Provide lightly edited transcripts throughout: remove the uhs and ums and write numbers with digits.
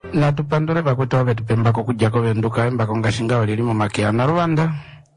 Na tupandure bakuto betu pembako kujako benduka embako ngashinga walilimu makia na Rwanda.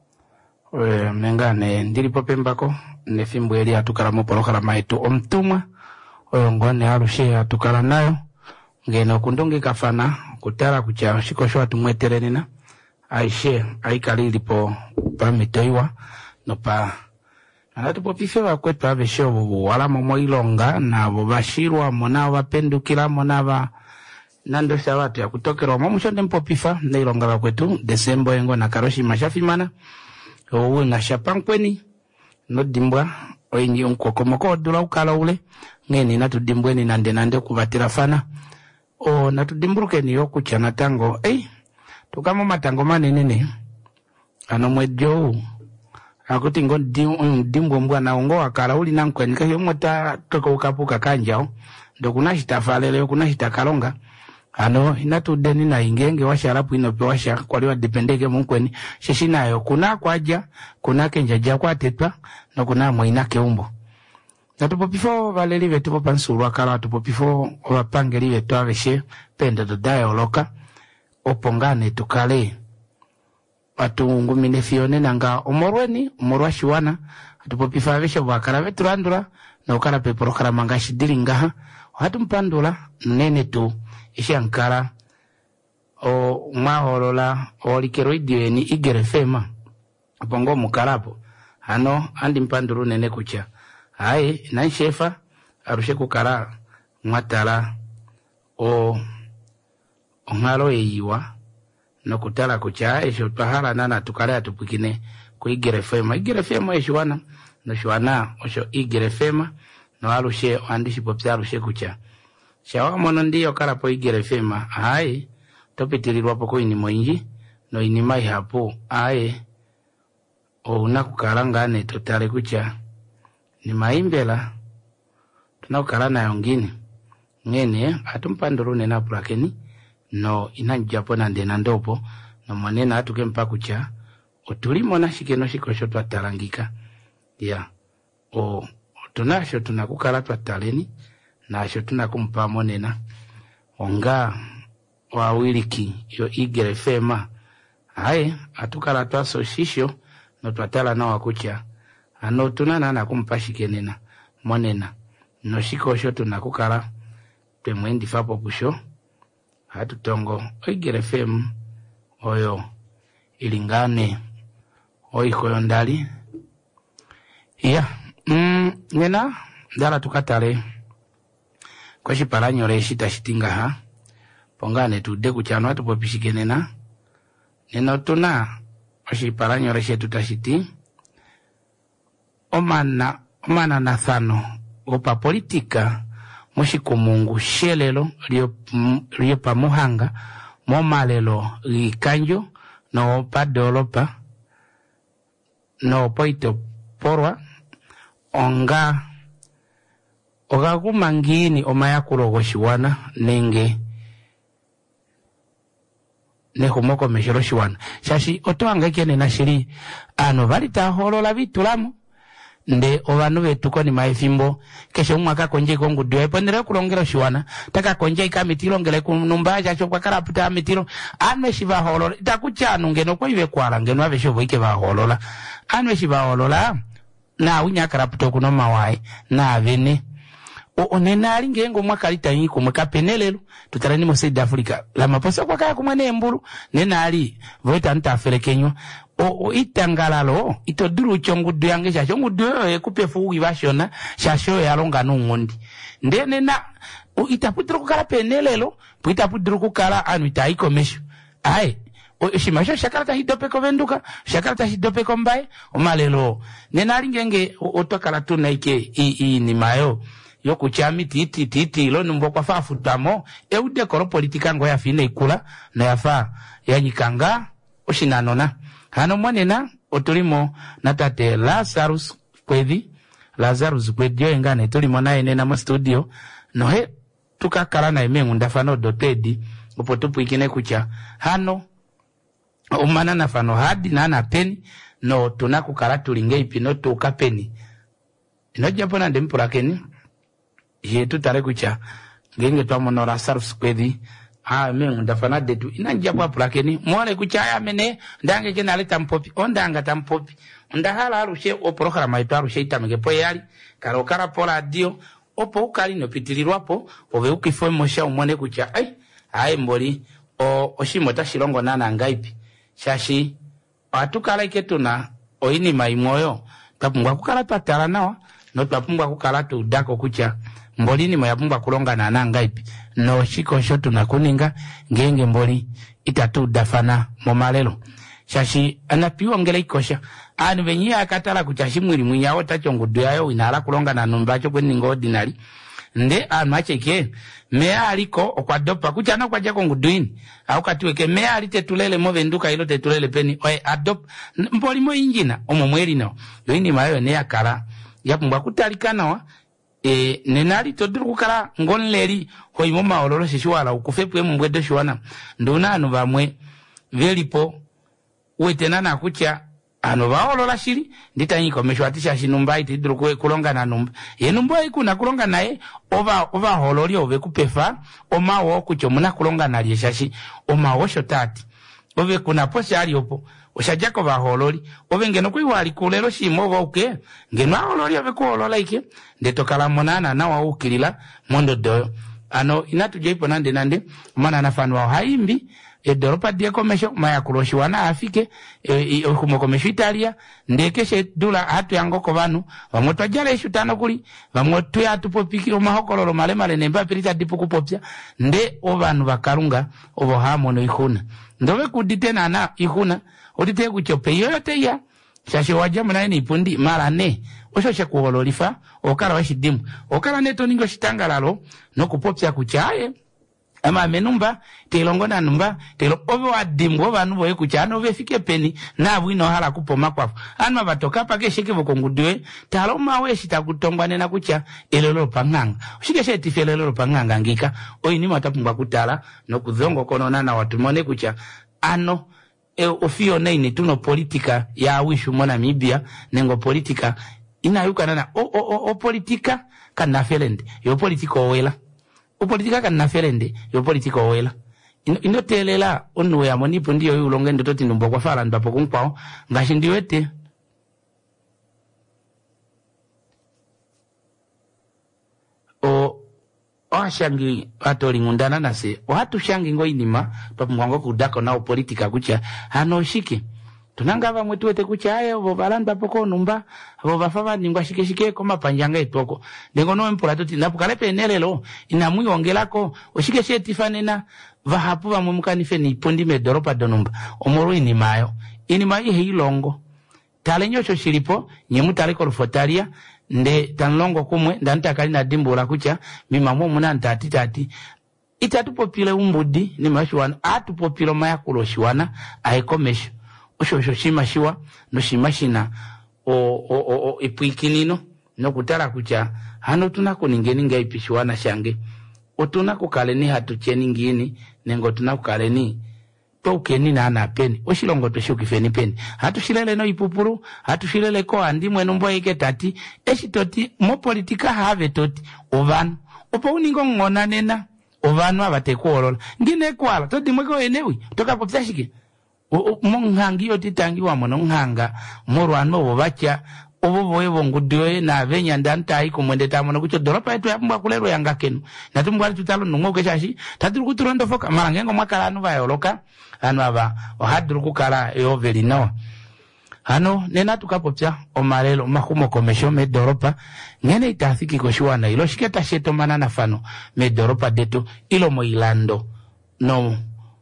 Mengane ndilipo pembako nefimbu eli atukala mupolokala maitu omtumwa ngone alushe atukala nayo ngeno kundungi kafana kutara kucha shikosho atumweterenina aishe aikalilipo pamitoiwa no pa anatupo pifewa kwetu abesho wala momoilonga na bashirwa mona wapendukila mona nando shawatu ya kutokera mamushonde mpopifa neilonga kwetu Desembo yengo na karoshi mashafimana owe na shapankweni no dimbwa oyinyi unkokomoko dula ukala ule ngeni natudimbweni nande kubatira fana o natudimbruke ni yokuchana tango tukamo matango manene ano mwejo akuti ngo dimbwa mbwa na ngo akala uli nankweni ka yomota toko ukapuka kanjao ndo kuna shitafalele kuna shitakalonga ano inatudeni na ingenge washarapu inope washa kwaliwa dipendeke mkweni shishinayo kuna kwaja kuna kenjaja kwa tetwa na kuna mwainake umbo na tupopifo valelive tupo pansuru wakala tupopifo wapangelive tuaveshe penda dodaya oloka opongane tukale watu ngumine fione nanga umorwa shiwana tupopifa aveshe wakala veturandura na ukala peporokala mangashi dilingaha watu mpandula nene tu ishankara o maholola o likeroidio ni igerefema pongo mukarapo ano andi mpanduru nene kucha hai na shefa arushe kukara mwatala o ngalo eiwa no kutala kucha esho pahala nana tukale atupukine ku igerefema eshwana no shwana osho igerefema no arushe andishi popya arushe kucha shawa mono ndiyo karapo igerefema hai topitilirwa poko ini moinji no ini mai hapo hai o unakukalangane totale kucha ni maimbela tunakukala na yongini ngene atumpandurune na plakeni no inanjapo nande nandopo no mwanena atuke mpakucha otulimo na shikeno shikosho twatalangika ya o tunasho tunakukala twataleni nasho tunakumpa monena onga wawiliki yo igerefema hai atukala twaso shisho no twatala na wakucha ano tunana na kumpa shikenena monena no shikosho tunakukala temwendi fapo pusho hatutongo igerefem oyo ilingane oikoyo ndali nena dala tukatale kwa shipalanyo le shitashitinga ha pongane tude kuchano watu popishikenena nena tuna kwa shipalanyo le shetutashiti omana nathano opa politika moshikumungu shelelo liyo pamuhanga momalelo likanjo no padolopa no poito porwa onga kumangini omayakulo goshiwana nenge nehumoko meshoro shiwana shashi otoanga ikene na shiri ano valita holola vitulamo nde ovanu vetuko ni maifimbo kesho mwaka konje kongu dio epondere kulongero shiwana taka konje ikamitilo ngele kunumbaja cho kwa karaputa amitilo anwe shiva holola takuchanu ngeno kwa iwe kwala ngeno ave shovo ike va holola anwe shiva holola na unya karaputa kuno mawai na avene onena alingengo mwaka litanyiko mwakapenelelo tutarani mo South Africa la maposa kwa kaya kumane mbulu nena ali voita ntaferekenyo itangalalo itoduru chongudu yange chongudu ekupefu wibashona shasho yalonga nungondi ndene na itapudru kukala penelelo itapudru kukala anu itaiko mesho ai shimasho shakarata hidopeko venduka shakarata hidopeko mbaye omalelo nena alingenge otokala tunaike ni mayo yoku chami titi lo numbo kwa fafutamo eude koro politika ngo ya fine ikula na yafa yanyikanga oshinanona hano mwanena otulimo natate Lazarus kwedi engane tulimo naye nena mu studio no tukakala na emengu ndafano dotedi upotupu ikine kucha hano umana nafano hadi na peni no tunakukala tulinge ipino tukapeni ino japona ndempulakeni yetu tare kucha ngenge twamonora Lazarus kwedi mengu ndafana detu inanjabwa plakeni mwale kuchaya mene ndange kena leta mpopi ondanga tampopi ndahala arushe oprokhara maitu arushe itamege poyali karokara pola dio opo ukali no pitilirwapo obe ukifo mosha umone kucha ai mboli oshimo tashilongo nana ngaipi shashi atukala iketuna oini maimoyo tapungwa kukala patala nawa no tapungwa kukala tu dako kucha mboli ni mayapungwa kulonga nana ngaipi no shiko shotu na kuninga ngenge mboli itatu dafana momalelo shashi anapiwa ngele ikosha anu venye akatala kuchashi mwili mwinyao tachongudu yayo inala kulonga na numbacho kweni ngo ordinary nde anu acheke mea aliko okwadopa kuchana kwa jako nguduini au katuweke mea alite tulele move nduka ilo te tulele peni oe adop mboli mo injina omo mweli nao yoini mayo nea kara yapumbwa kutalikana wa nenali toduru kukala ngonleri hoi moma ololo shishuala ukufepu emu mbwedo shuana nduna anu vamwe velipo uetena na kucha anu vaolola shiri ndita nyiko meshwatisha shinumba iti duru kulonga na numba yenumba iku na kulonga nae ova hololi ove kupefa oma wo kucho muna kulonga na lieshashi oma wo shotati ove kuna posi ali opo oshajako va hololi ove ngeno kui wali kulelo shimo wauke ngeno hololi ove kuolola ike ndetokala monana na waukilila mondo doyo ano inatujaipo nande mana nafanu wao haimbi Doropa dia komesho maya kuroshiwana afike kumo komesho Italia ndekeshe dula hatu yangoko vanu vamotwa jale shutano kuli vamotwa hatu popikiro mahokololo male nemba pirita dipu kupopya nde ovanu vakarunga ovo hamono ikuna ndove kuditena na ikuna odite kuchope yoyote ya shashi wajamu na ni pundi mara ne osho kuhololifa okara washidimu okara neto ningo shitangalalo no kupopya kuchaye ama menumba telongo na numba telo obo adimbo banu boye kuchano vefike peni na bwino hala kupoma kwafu anma batoka pake shike bokongudwe talo mawe shitakutongwane na kucha elelo panganga ushike sheti felelo panganga ngika oyini matapungwa kutala no kuzongo konona na watu mone kucha ano ofio nene tuno politika ya wishu mona Namibia nengo politika inayuka nana o politika kana felende yo politika owela o politika kana felende yo politika owela inotelela onwe ya monipo ndiyo yulonge ndototi ndumbo kwa fala ndapo kunkwao ngashi ndiwete shangi atoli ngundana nase watu shangi ngo inima papungwango kudako na politika kucha hano shike tunanga bamwe tuwete kucha ayo bo balanda poko numba bo bafava ningwa shike koma panjanga itoko lengo no mpula tuti napukale penelelo inamwi ongelako oshike shetifanena vahapu bamwe mukanife ni pondi me doropa donumba omoro inimayo hilongo talenyo cho shilipo nyemutale kolofotaria nde tanlongo kumwe ndanta kalina dimbula kucha mimamu muna ntati itatupopile umbudi ni mashuwana atupopilo maya kuloshiwana aikomesho osho shimashiwa no shimashina ipuikinino no kutara kucha hano tunako ningeninga ipishiwana shange otunako kaleni hatucheni ngini nengo tunako kaleni tokeni na anapeni oshilongo toshukifeni peni hatushilele no ipupuru hatushilele ko andi mwenombo eke tati eshitoti mo politika have toti ovanu opo uningo ngona nena ovanu abatekuolola ngine kwala toti mweko enewi toka popsashike mongangi yotitangi wa mono nganga morwano obacha oboboye bongudoye na venya ndanta iko mwendeta mono kucho doropa yetu yapumba kulero yanga kenu natumbwali tutalo nungo keshashi taturu kuturondo foka marangengo makala anu bayoloka anu aba ohaduru kukala yoveli no hano nena tukapopya omarelo mahumo komesho me doropa ngene itafiki koshuana ilo shiketa sheto manana fano me doropa deto ilo mo ilando no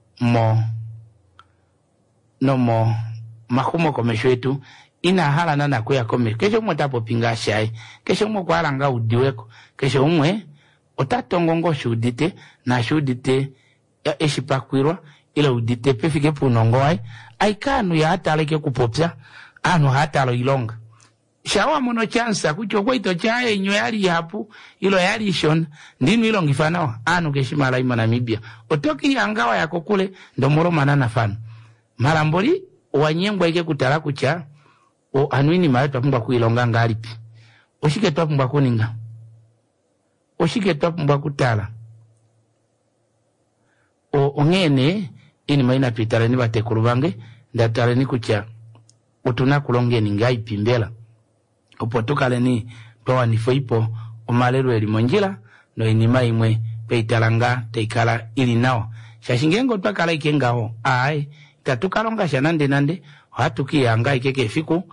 mo mahumo komesho yetu ina hala nana kuya kome kesho mwe tapo pinga shai kesho mwe kwa alanga udiweko kesho mwe otatongongo shudite na shudite ya eshipakwirwa ila udite pefike punongoi aikanu ya hataleke kupopya anu hatalo ilonga shawa mono chansa kucho kwa ito chaye inyo yali hapu ilo yali ishon ndinu ilo ngifanawa anu keshimala ima Namibia otoki yangawa ya kukule ndomoro manana fano maramboli wanyengwa ike kutala kucha anuini mawe twapungwa kuilonga ngalipi oshike twapungwa kuninga oshike twapungwa kutala ongene ini maina pitale ni batekulu bange ndatale ni kucha utuna kulongeni ngai pimbela opotukale ni towa nifoipo omalero elimonjila no inima imwe peitalanga teikala ili nao shashingengo twakala ikengao ai tatukalonga nande hatukianga ikeke fiku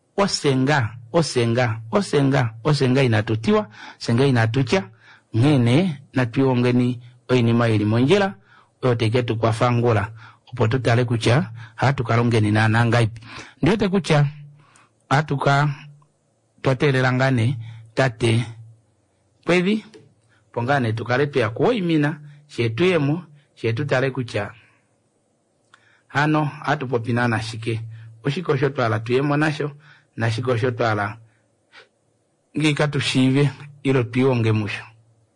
osenga inatutiwa senga inatucha ngene natuongeni oinima elimonjila oteketu kwa fangula opotutale kucha hatukalongeni na nangaipi ndio te kucha hatuka twatelelangane tate pwevi pongane tukalepea kuoimina shetuyemo shetutale kucha hano hatupopinana shike ushiko shotwala tuyemo nasho na shiko shotwala ngika tushive ilo tuyonge musho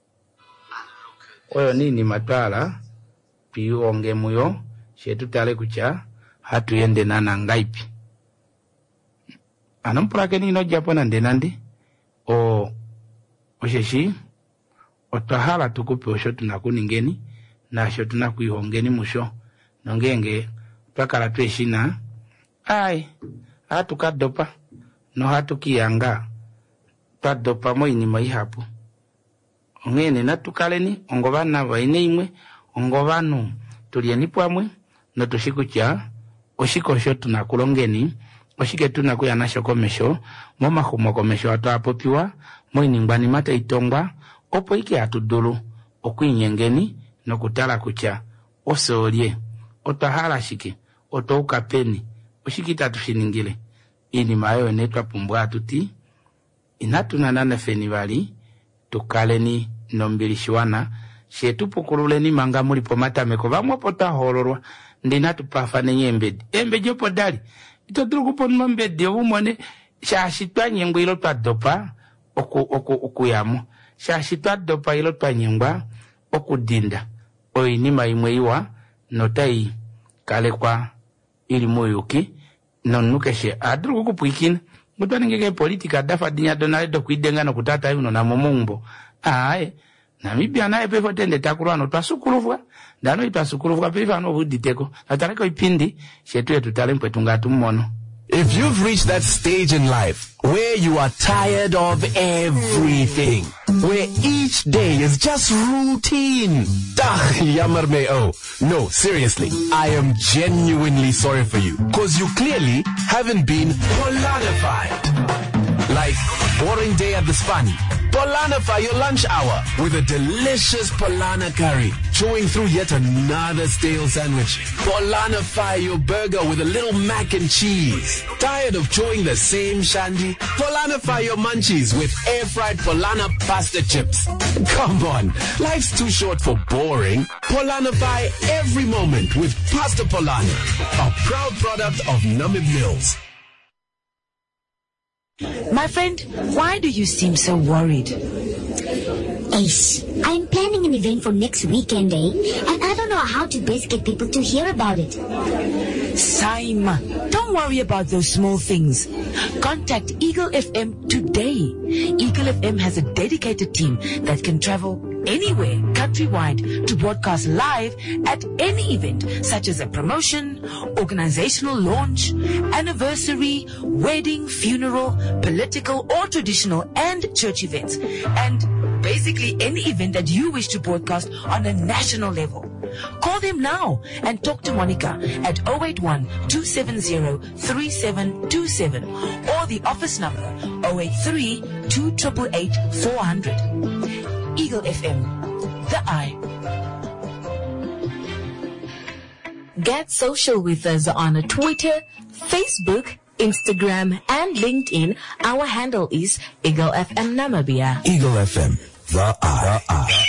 oyo nini matwala tuyonge muyo shetutale kucha hatuyende nana ngaipi anampurake nino japo nande osheshi otwahala tukupe osho tunakuningeni nasho tunakuihongeni musho nongenge twakala tweshina ai hatukadopa no hatukiyanga twadopa moinima ihapu ngene natukaleni ongobana baine imwe ongobanu tulieni pamwe no tushikucha oshikosho tunakulongeni oshike tunakuya nasho komesho momahumo komesho atwapopiwa moiningwani mate itongwa opo iki atudulu okuinyengeni no kutala kucha osolie otahala shike otouka peni oshikita tushiningile ini mayo netwa pumbwa tuti inatunanana feni bali tukaleni nombilishiwana shetupukululeni manga muri pomatameko bamwe potahororwa ndina tupafa nenyembedi embejo podali itotrukupo nombedi obumone shashitwa nyengwe ilo twadopa okuyamo shashitwa dopa ilo twanyengwa okudinda oinima imwe iwa notai kale kwa ili moyoki nonukeshe adruku kupwikina mutwanengeke politika dafa dinya donaledo kuidenga no kutata yuno na momumbo ae Namibia nae pefo tende takurano twasukurufwa ndano itasukurufwa pefa no huditeko atareko ipindi shetu yetu talempe tungatu mmono. If you've reached that stage in life where you are tired of everything, where each day is just routine, yammer me oh. No, seriously, I am genuinely sorry for you, cause you clearly haven't been Polanified. Like boring day at the Spani. Polanify your lunch hour with a delicious Polana curry, chewing through yet another stale sandwich. Polanify your burger with a little mac and cheese. Tired of chewing the same shandy? Polanify your munchies with air-fried Polana pasta chips. Come on, life's too short for boring. Polanify every moment with Pasta Polana, a proud product of Namib Mills. My friend, why do you seem so worried? Ace, I'm planning an event for next weekend, and I don't know how to best get people to hear about it. Saima, don't worry about those small things. Contact Eagle FM today. Eagle FM has a dedicated team that can travel anywhere countrywide to broadcast live at any event, such as a promotion, organizational launch, anniversary, wedding, funeral, political or traditional and church events, and basically any event that you wish to broadcast on a national level. Call them now and talk to Monica at 081-270-3727 or the office number 083-288-400. Eagle FM, the eye. Get social with us on Twitter, Facebook, Instagram, and LinkedIn. Our handle is Eagle FM Namibia. Eagle FM, the eye.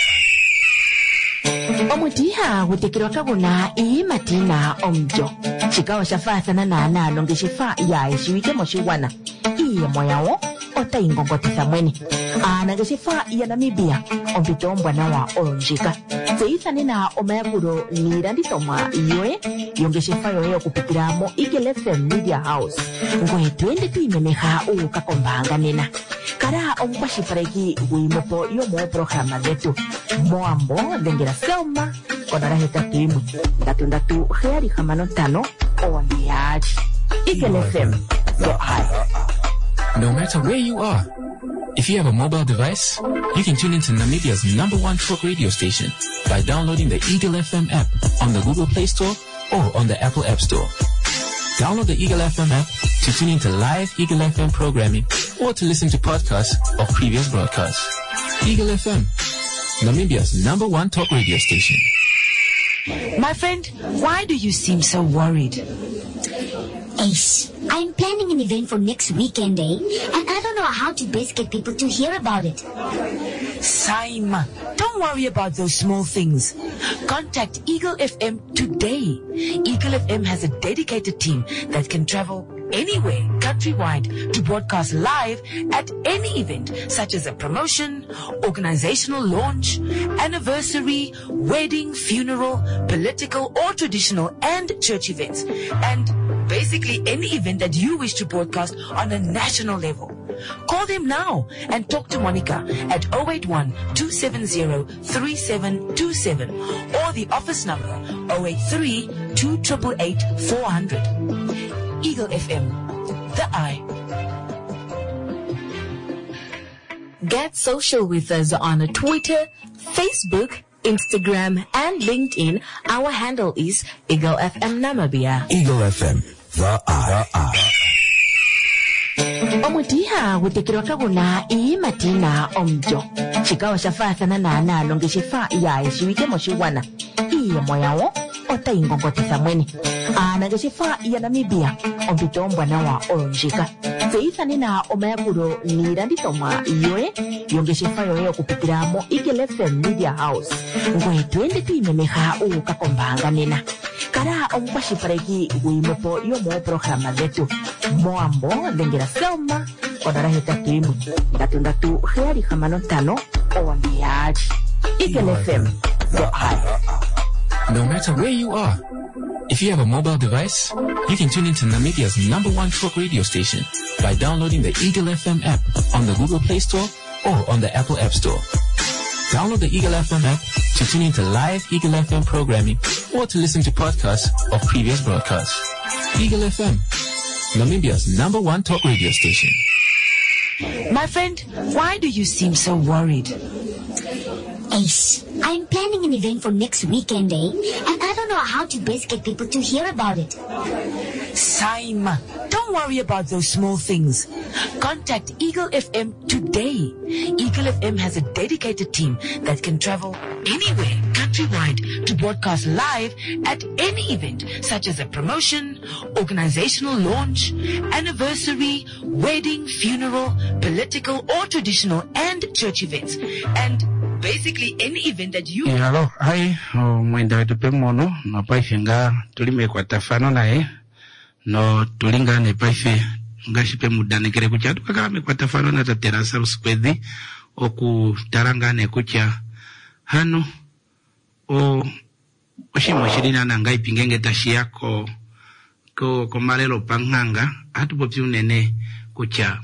Omutiha wutekirwa kaguna imatina omjo. Chikawa shafasana na analonge shifa ya ishiwike moshiwana. Iye moyawo ota ingongotisa mweni. Anage shifa ya Namibia ompito mbwana wa olonjika. Seisa nina omayakuro nirandisoma yoe yonge shifa yoe kupikiramo Eagle FM Media House. Ngoe tuende tuimeneha ukakombanga nena. Kara omkwashipareki wimopo yomo programa zetu. Moambo dengera Selma, kona raheta timu ndatu kheri khamano tano on the edge. Eagle FM, the eye. No matter where you are, if you have a mobile device, you can tune into Namibia's #1 talk radio station by downloading the Eagle FM app on the Google Play Store or on the Apple App Store. Download the Eagle FM app to tune into live Eagle FM programming or to listen to podcasts of previous broadcasts. Eagle FM, Namibia's #1 talk radio station. My friend, why do you seem so worried? Ace, I'm planning an event for next weekend, and I don't know how to best get people to hear about it. Saima, don't worry about those small things. Contact Eagle FM today. Eagle FM has a dedicated team that can travel anywhere countrywide to broadcast live at any event, such as a promotion, organizational launch, anniversary, wedding, funeral, political or traditional and church events, and basically any event that you wish to broadcast on a national level. Call them now and talk to Monica at 081-270-3727 or the office number 083-288-400. Eagle FM, the eye. Get social with us on Twitter, Facebook, Instagram, and LinkedIn. Our handle is Eagle FM Namibia. Eagle FM, the eye. Omutiha wutekirwa kaguna imatina omjo chikawa shafathana na longeshefa ya ishiwike moshiwana iye moyawo ota ingongotesa mwene anageshefa ya Namibia ombitombwa nawa onjika feithani na omayakuro niranditomwa yoe yongeshefa yoe okupitiramo Eagle FM Media House ngwe twende tuimemeha ukakombanga nena kara omukwashipareki wimepo yomo programa zetu moambo lengera selma onara hetatu imu ndatu kheri khamano tano on the edge. Eagle FM, the eye. No matter where you are, if you have a mobile device, you can tune into Namibia's #1 talk radio station by downloading the Eagle FM app on the Google Play Store or on the Apple App Store. Download the Eagle FM app to tune into live Eagle FM programming or to listen to podcasts of previous broadcasts. Eagle FM, Namibia's #1 talk radio station. My friend, why do you seem so worried? Ace, I'm planning an event for next weekend, and I don't know how to best get people to hear about it. Saima, don't worry about those small things. Contact Eagle FM today. Eagle FM has a dedicated team that can travel anywhere countrywide to broadcast live at any event, such as a promotion, organizational launch, anniversary, wedding, funeral, political or traditional and church events, and basically any event that you... Hello, hi, mwenda wetu pemono, no paife nga tulime kwa tafano nae, no tulinga ne paife nga shipe mudane kere kucha, tukakame kwa tafano na taterasa rusikwezi, oku taranga ne kucha, hano, oshimo shirina na ngai pingenge tashi yako, ko malelo panghanga, hatu popi unene kucha,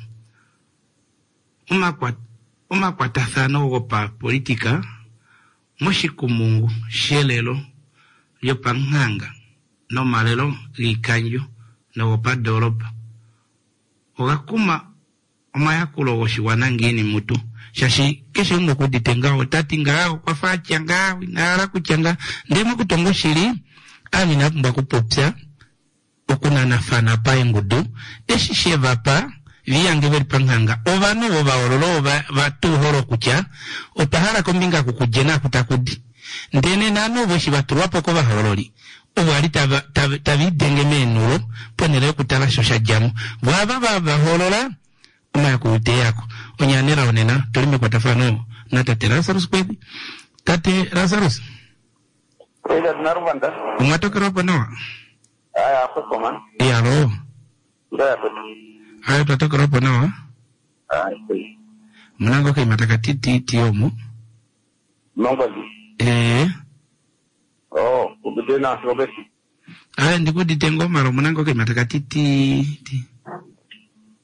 kwa tathano gopa politika moshikumungu shelelo yo panghanga no malelo likanyo no gopa doropa ogakuma omayakulo goshiwana ngini mutu shashi keshe ngokuditenga otatinga kwa fachanga winara kuchanga ndemo kutongo shiri amina kumba kupopya okuna nafana pa engudu eshisheva pa viyange veri panghanga ovano ovaololo vatuhoro kucha otahara kombinga kukujena kutakudi ndene nano voshi vaturuwapo ko vahololi ovali tavidenge menulo ponele kutala shosha jamu vava vaholola umaya kuute yako onyanera onena tulime kwa tafano na tate Lazarus kwezi tate Lazarus Eda narwanda umatoka ropo nawa hapo koma yalo hayo tutatoka ropo nawa mnango kai matakatiti tiomo Mongoli kubidena robesi ndiko ditengo maro mnango kai matakatiti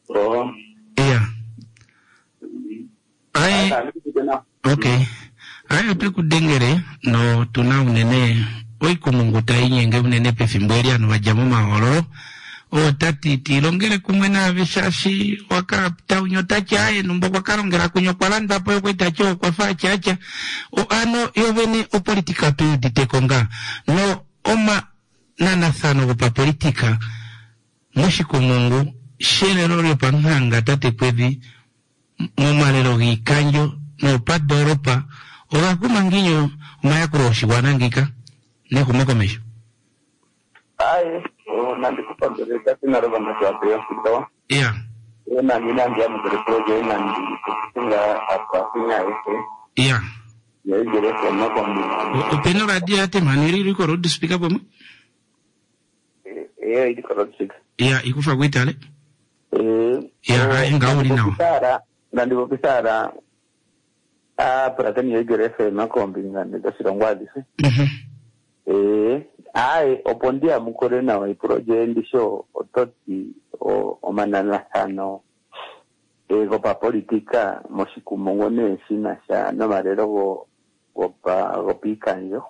yeah okay Ayo te kudengere no tuna unene oiko mungu tainye unene pe fimbweria no wajamu mahoro o tati tilongere kumwena vishashi wakapta unyotacha aye numboko karongera kunyokwalanda po yokwitacho kwa faa chacha o ano yovene o politika tu ditekonga no oma nana thano kupa politika moshiko mungu shere lori panhanga tate kwevi momalero gikanyo no pad Europa oga kumanginyo mayakuroshi wanangika ne kumekomesho Ai, nandi kupandoreka tinarobanda kwa sitawa. Yeah. Nandi ndia mudreproje nandi kutinga apa pinya ese. Yeah. Ye gere kono kombi. Upeno radio ate maniri riko road speaker bomo? Idi road speaker. Yeah, ikufa kwitale. Yeah, ngauli nao. Nandi bokisara pratani ye gere fe makombi ngande gasirongwadi se. Ai opondia mukore na wa project ndisho ototi o manana sano go pa politika moshiku mongone sina sha no marero go pikanyo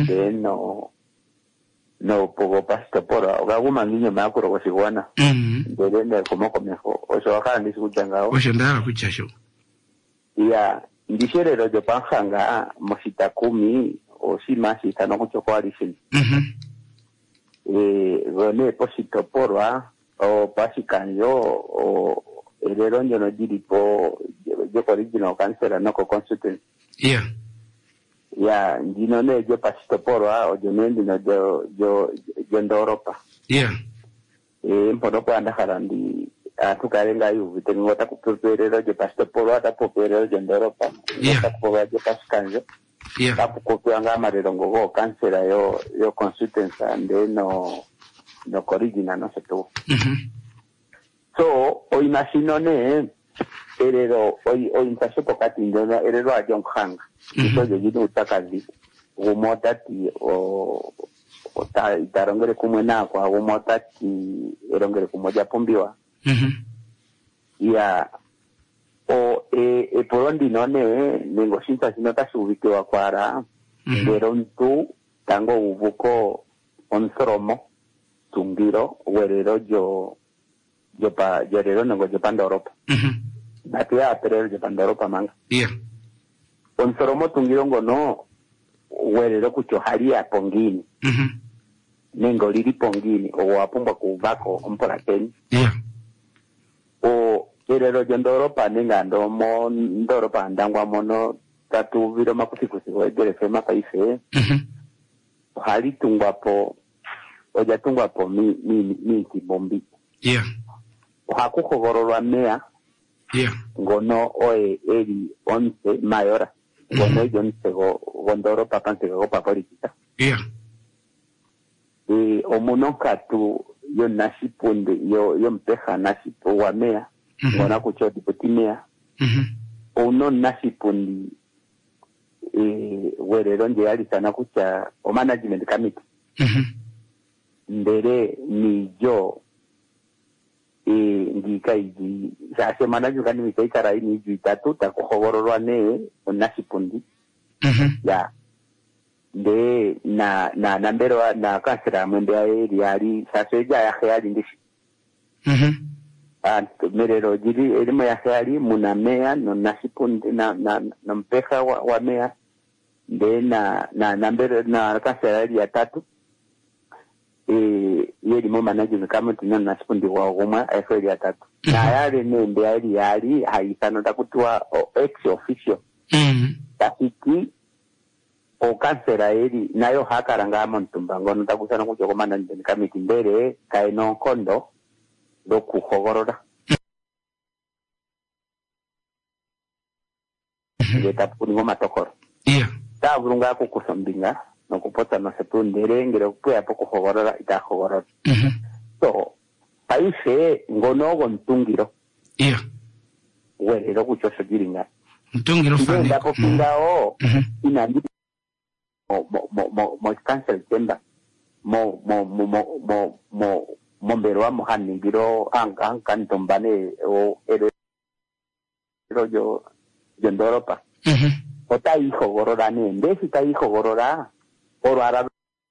no pogo pasta pora o guma nginyo makuro go sigwana ndende komoko meho o so akana ndisukujanga o shandara kuchasho ya ndisherero jo panhanga moshita 10 o simasi tano kuchokwa lishini. Gone posito porwa o pasikanyo o eleronjo no diripo yo original cancera no ko consultant. Yeah. Ya ndino ne yo pasito porwa o jonendi no yo Europa. Yeah. Mpono kwa ndaharandi tukarenga yu vitengota kuperero yo pasito porwa ta poperero yo Europa. Yeah. Ta poperero yo pasikanyo. Yeah. Tapu kopianga marerongo go cancera yo consultants ande no original no setu. So o imagino ne erero o intaso pokati ndona erero a John Hang. So yo yidu utakazi umotati o tarongere kumwena kwa umotati erongere kumoja pombiwa. Ya o porondi none nengo shinta sinota subikiwa kwara nderontu tango uvuko onsoromo tungiro werero yo rero nengo jopanda Europa natia perero jopanda Europa manga onsoromo tungiro ngono werero kuchoharia pongini nengo liri pongini o wapumba kuvako ompora keni o erero Europa ninga ndomo Europa ndangwa mono tatu viro makufikusi wegere fema paife hali tungwapo oja tungwapo mi kibombi hakukogororwa mea ngono oe eri once mayora ngono jonse go Europa pante go papolitika omuno katu yo nasipunde yo mpeja nasipo wa mea ngona kuchoti putimea uno nasipundi werero nje yali sana kucha o management committee ndere ni jo ngika iji sase management committee ikara ini ju itatu ta kuhogororwa ne nasipundi ya de na mbero na kasira mwende yali sase ja ya khayali ndishi merero jiri elimo ya khayali munamea no nasipundi na mpeja wa mea de na mbero na kasira ya tatu yeli mo management committee no nasipundi wa goma efeli ya tatu na yale nende yali haisano takutwa ex officio tafiki o kansera eri nayo hakaranga montumba ngono takusana kucho ko management committee mbere kaino kondo dokuhogorora tapuni ngoma tokoro ta burunga ko kusambinga no kupota no sepundere ngere kuya poko hogorora itahogorora so paise ngono gontungiro werero kucho sogiringa ntungiro fani ndapo pingao inandi mo cancel tenda mo mbero mohani biro ankan tombane o ero yo Europa ota hijo gorora nende si ta hijo gorora oro ara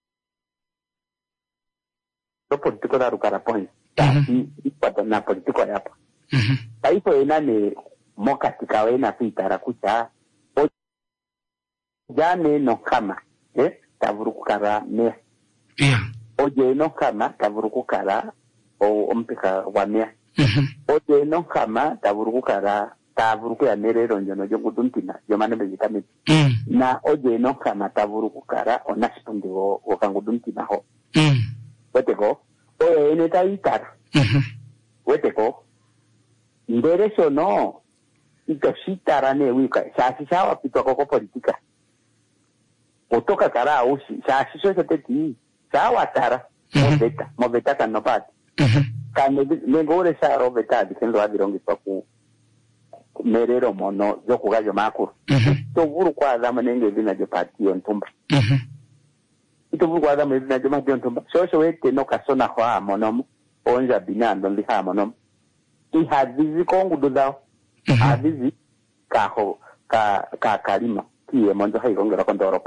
lo politiko da rukara point si ipato na politiko ya pa ta hijo enane mokatika wena pitara kucha o jane no kama tavurukara ne oje no kama tavurukara o mpika wa ne oje no kama tavurukara tavuruku ya merero njono jonguduntina jomane bezitami na oje no kama tavurukara onasipundi wo kanguduntina ho weteko oye ene taitara weteko ndereso no itoshitara ne wika sasi sawa pitwa koko politika otoka kara ausi sasi so teti sawa tara moveta kanopati kane ngore sa robeta dikendo adirongi paku merero mono yokugajo makuru to vuru kwa adama nenge vina jo pati ontumba ito vuru kwa adama vina jo mati ontumba so wete no kasona kwa monomo onja binando liha monomo i hadizi kongu dudao hadizi kaho ka kalima kiye monjo haigongera kondoropa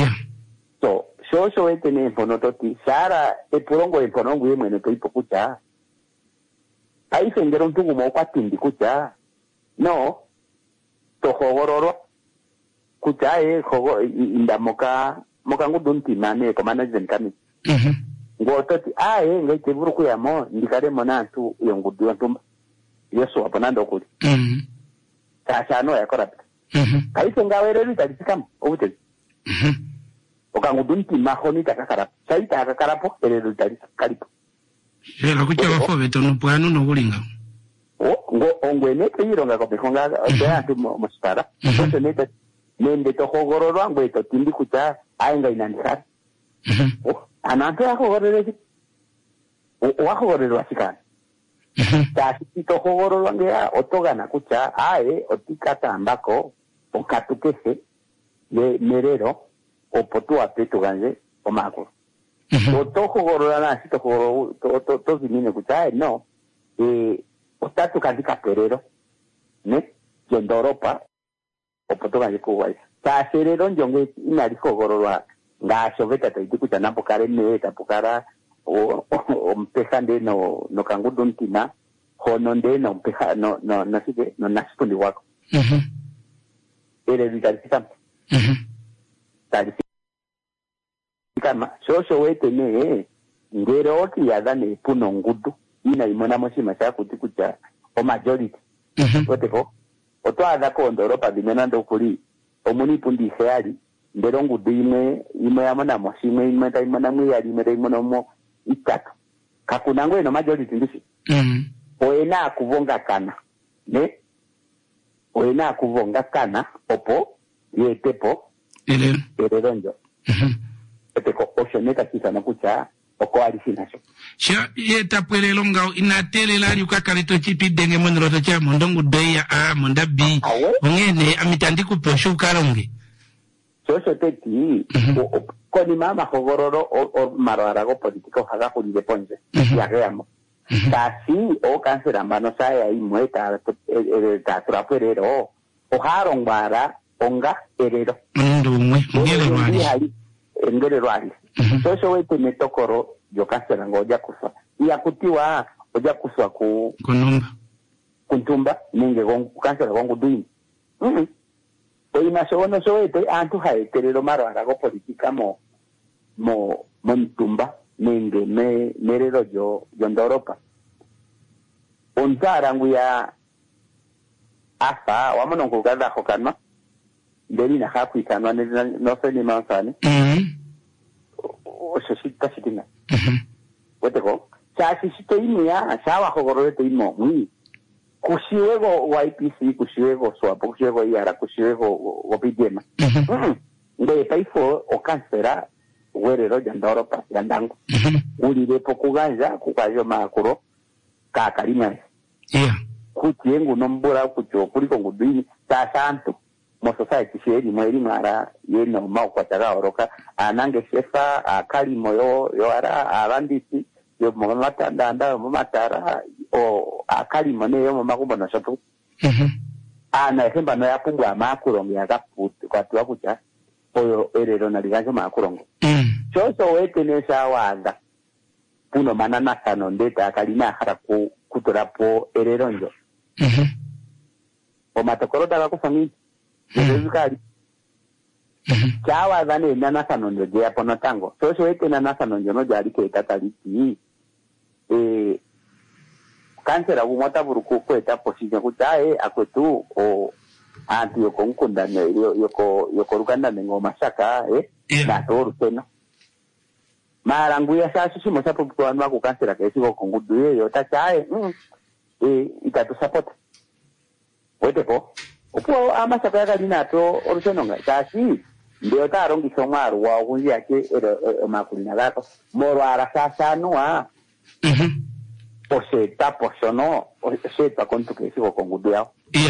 so wete ne mpono toti sara eporongo yemwene to ipokucha aifengero ntungu mo kwa tindi kucha no to hogororo kucha hogo inda moka ngudunti mane ko management kami ngototi ngete buruku ya mo ndikare mona tu yongudu ntumba yeso aponando kuli sasa no ya korapita kaisenga wereri talisikam obute okangudunti mahoni takakara saita akakarapo ereri talisikalipo la kucha bafo beto no puano no gulinga ongwene teironga ko bekonga atu mostara so neta nende to hogororo angwe to tindi kucha ainga inandikara anante akogorere wakogorere wasikana tasi to hogororo angea otogana kucha otikata ambako okatukese le merero opotu apeto ganje omako to hogororo na si to hogororo to zimine kucha no otatu kandika perero ne jendoropa opotu ganje kuwai ta serero njonge inali hogororo ngaso veta taitukucha napokare ne tapokara o mpesa nde no kanguduntina hono nde no mpesa no sike no nasipundi wako ere vitalisika kama so wete ne ngero oti yadane puno ngudu ina imona moshima cha kutikucha o majority weteko oto ada ko ndoropa dimenando kuli omuni pundi heali ndero ngudu imwe yamana moshime imwe taimana mwiyali imwe taimana mo itatu kakunangwe no majority ndisi oena akuvonga kana ne oena akuvonga kana opo yetepo ereronjo eteko oshoneka kisana kucha oko alisinacho sha yetapwelelo ngao inatele lali ukakaleto chipi denge monroto cha mondongu deya monda bi ongene amitandiku posho karonge so teti koni mama hogororo o mararago politiko haga kulide ponje ya reamo kasi o kansera mano saya y mueta traperero o haron bara onga erero ngere rwali so wete metokoro yo kansera ngoja kuswa ya kutiwa oja kuswa ku kuntumba ninge gongu kansera gongu duini oyi masono so wete antu haeterero mararago politika mo ntumba ninge merero yo ndoropa untara nguya afa wamono kugaza hokana ndeli na hapu ikanwa no se ni mansani o shita shitina weteko chasi shito inu ya sawa hogorete imo kushiwego wa IPC kushiwego swapo kushiwego yara kushiwego wopidema nde paifo o kansera werero jandoropa yandango ulirepo kuganza kukayo makuro kakalima kutiengu nombura kucho kuliko ngudini ta santo mo society sheri mweri mara yeno mau kwa taga oroka anange shefa akali moyo yo ara abandisi yo momata ndanda momatara o akali mone yo makumba na shoto ana hemba no yapungwa makuro ngiyaka kwatu kucha oyo erero naliganjo makurongo choso wete nesa wanda puno manana sano ndeta akalina hara kutorapo erero njo o matokoro daga kufangi ndezukali chawa dane nana sano njo ya pono tango choso wete nana sano njo no jari ke tataliti kansera umota buruku kweta position kutae akwetu o anti yoko nkunda yoko ruganda nengo masaka na toru tena marangu ya sasa simo sapo kwa nwa ku kansera kesi ko kongudu yo tachae itatu support wetepo opo amasaka ya kalina to orusenonga tashi ndio tarongi somaro wa kunzi yake makulina gato moro ara sasa noa oseta posono oseta kontu kesi ko kongudu yao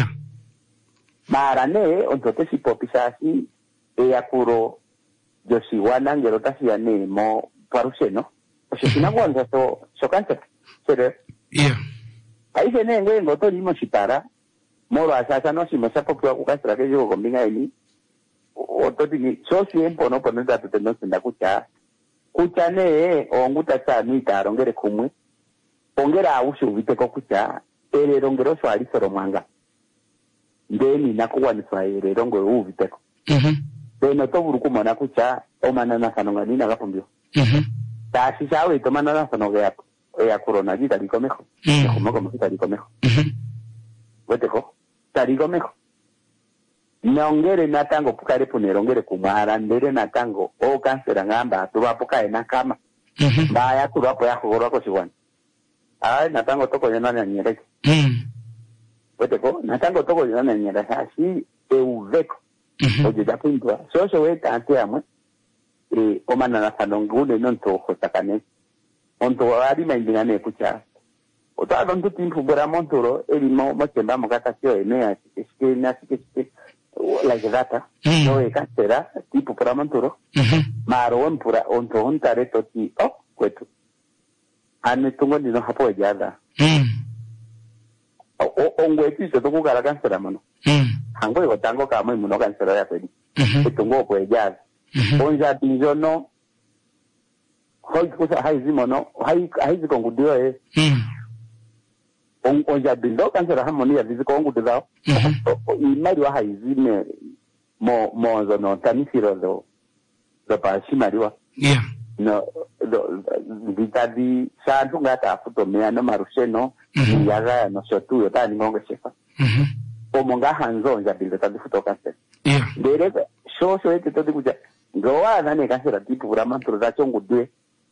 marane ontote si popisasi yakuro josiwana ngero tasiane mo paruseno osina gonza so kansa sere ahí ne ngo to limo sitara moro asasa no si mosa popua ku kansa ke yo kombinga ini ototi so siempo no ponenda tutendo senda kucha ne onguta tsani tarongere kumwe ongera aushu viteko kucha rongero so ali soro mwanga ndeni nakuwaniswa rongo uviteko beno to buruku mona kucha omana na sanonga nina gapombio tashi sawe to mana na sanoga ya corona jita likomejo como kita likomejo weteko talikomejo nongere natango pukare punero ngere kumara ndere natango o kansera ngamba tubapoka ena kama baya tubapo ya hogoro ko siwan natango toko yana nyereke weteko natango toko yana nyereke asi euveko oje japindwa so weta anteamwe omana na sanongune nonto hotakane onto ari maindingane kucha ota donto timpu bora montoro elimo machemba mokata sio enea eske nasike like that no kansera tipo para montoro maron pura onto ontare toti kwetu ane tungo dino hapo jada ongweti so to kugara kansera mano hango yo tango kama imuno kansera ya kweli tungo ko jada onja bizono hoi kusa haizi mono haizi kongudio onja bindo kansera harmonia vizi kongudio imari wa haizi me mo no tanisiro do pa shimariwa no vitadi santu ngata afuto mea no maruseno yaga no shotu yo tani ngonge shefa omonga hanzo onja bindo tadi futo kansera ndere so ete todi kuja ngowa nane kansera tipo burama turuza chongudwe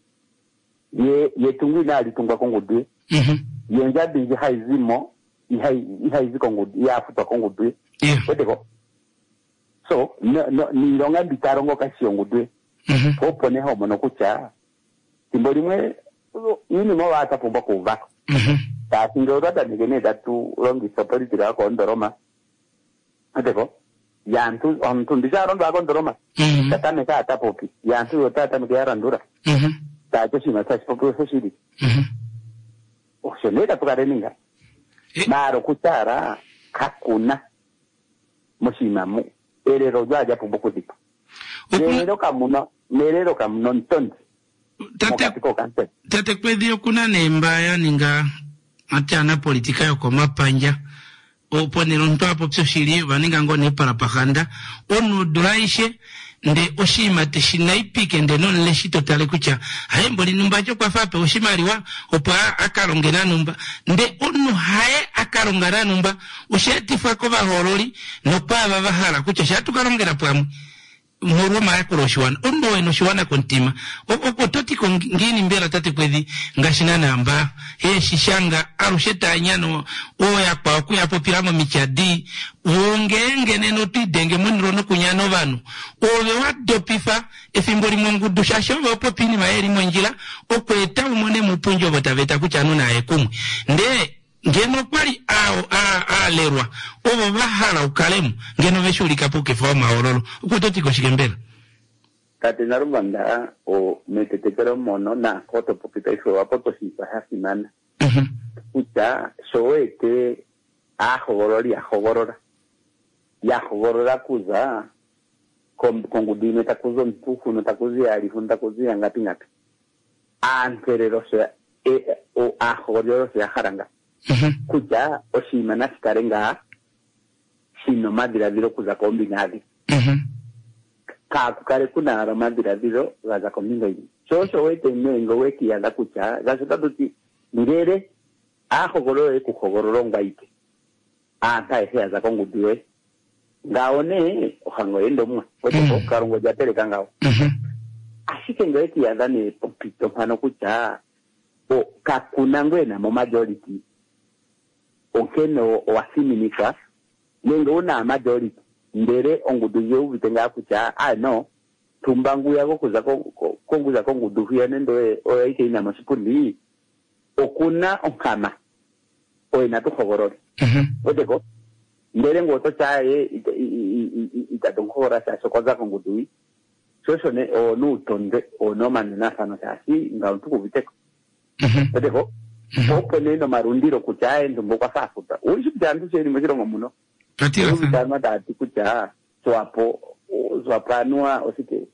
ye tungina alitunga kongudwe yenja bingi haizimo ihaizi kongudwe ya futa kongudwe weteko so ni longa bitarongo kasi ongudwe opone ho mono kucha timbori mwe ini mo wata pomba kuva ta tingo data nigene datu longi sapori tira ko ndoroma weteko yantu ontu ndisaro ndo akondoroma tatame ka tapopi yantu yotata mgera ndura tacho sima tacho popo soshiri oshoneka tukareninga maro kuchara kakuna mushimamu erero jaja pombo kutipa nerero kamuno ntondi tate kwedio kuna nembaya ninga atiana politika yoko mapanja oponero nto apo psoshiri vaninga ngone para pakanda onu duraishe nde oshima teshinaipike nde non leshito tale kucha haembo linumba cho kwa fape oshimariwa opa akarongera numba nde onu hae akarongera numba ushetifa ko bahorori no pa babahala kucha shatu karongera pwamu moro maya kuroshiwana ondo eno shiwana kontima oko toti ngini mbela tate kwedi ngashina namba shishanga arusheta anyano oya kwa kuya popiramo michadi wongenge neno tidenge muniro no kunyano banu owe wadopifa efimbori mongudu shashoba popini maeri monjila okweta umone mupunjo botaveta kuchano na ekumwe nde ngeno kwali lerwa obo bahala ukalemu ngeno beshulika poke foma ororo ukutoti koshikembera kate narumanda o metetekero mono na koto popita iso apoto sipa hasimana ucha soete ahogorori ahogorora ya hogorora kuza kongudu netakuzo mtuku netakuzi alifu netakuzi ngapi anterero se o ahorero se haranga kuja oshima na sikarenga sino madiraviro kuza kombinadi kakukare kuna ara madiraviro gaza kombinadi shosho wete mengo weki yanda kucha gaza taduti mirere ahogoro kuhogoro ngaite anta ehe za kongudiwe ngaone ohango endo mwa oto karongo jatere kangao ashike ngweki yanda ne popito hano kucha o kakunangwe na majority okeno wasiminika nengo na majority ndere onguduyo bitenga kucha no tumbangu yako kuza konguza konguduya nendo oyaike ina masipundi okuna onkama oina to khogorori odeko ndere ngoto chae itadonkora sa sokoza kongudui soso ne o no tonde o no manena sana sasi ngauntu kubiteko odeko opone no marundiro kuchae ndumbo kwa safuta uishi byandu cheni mashiro muno patira sana dati kucha swapanua osike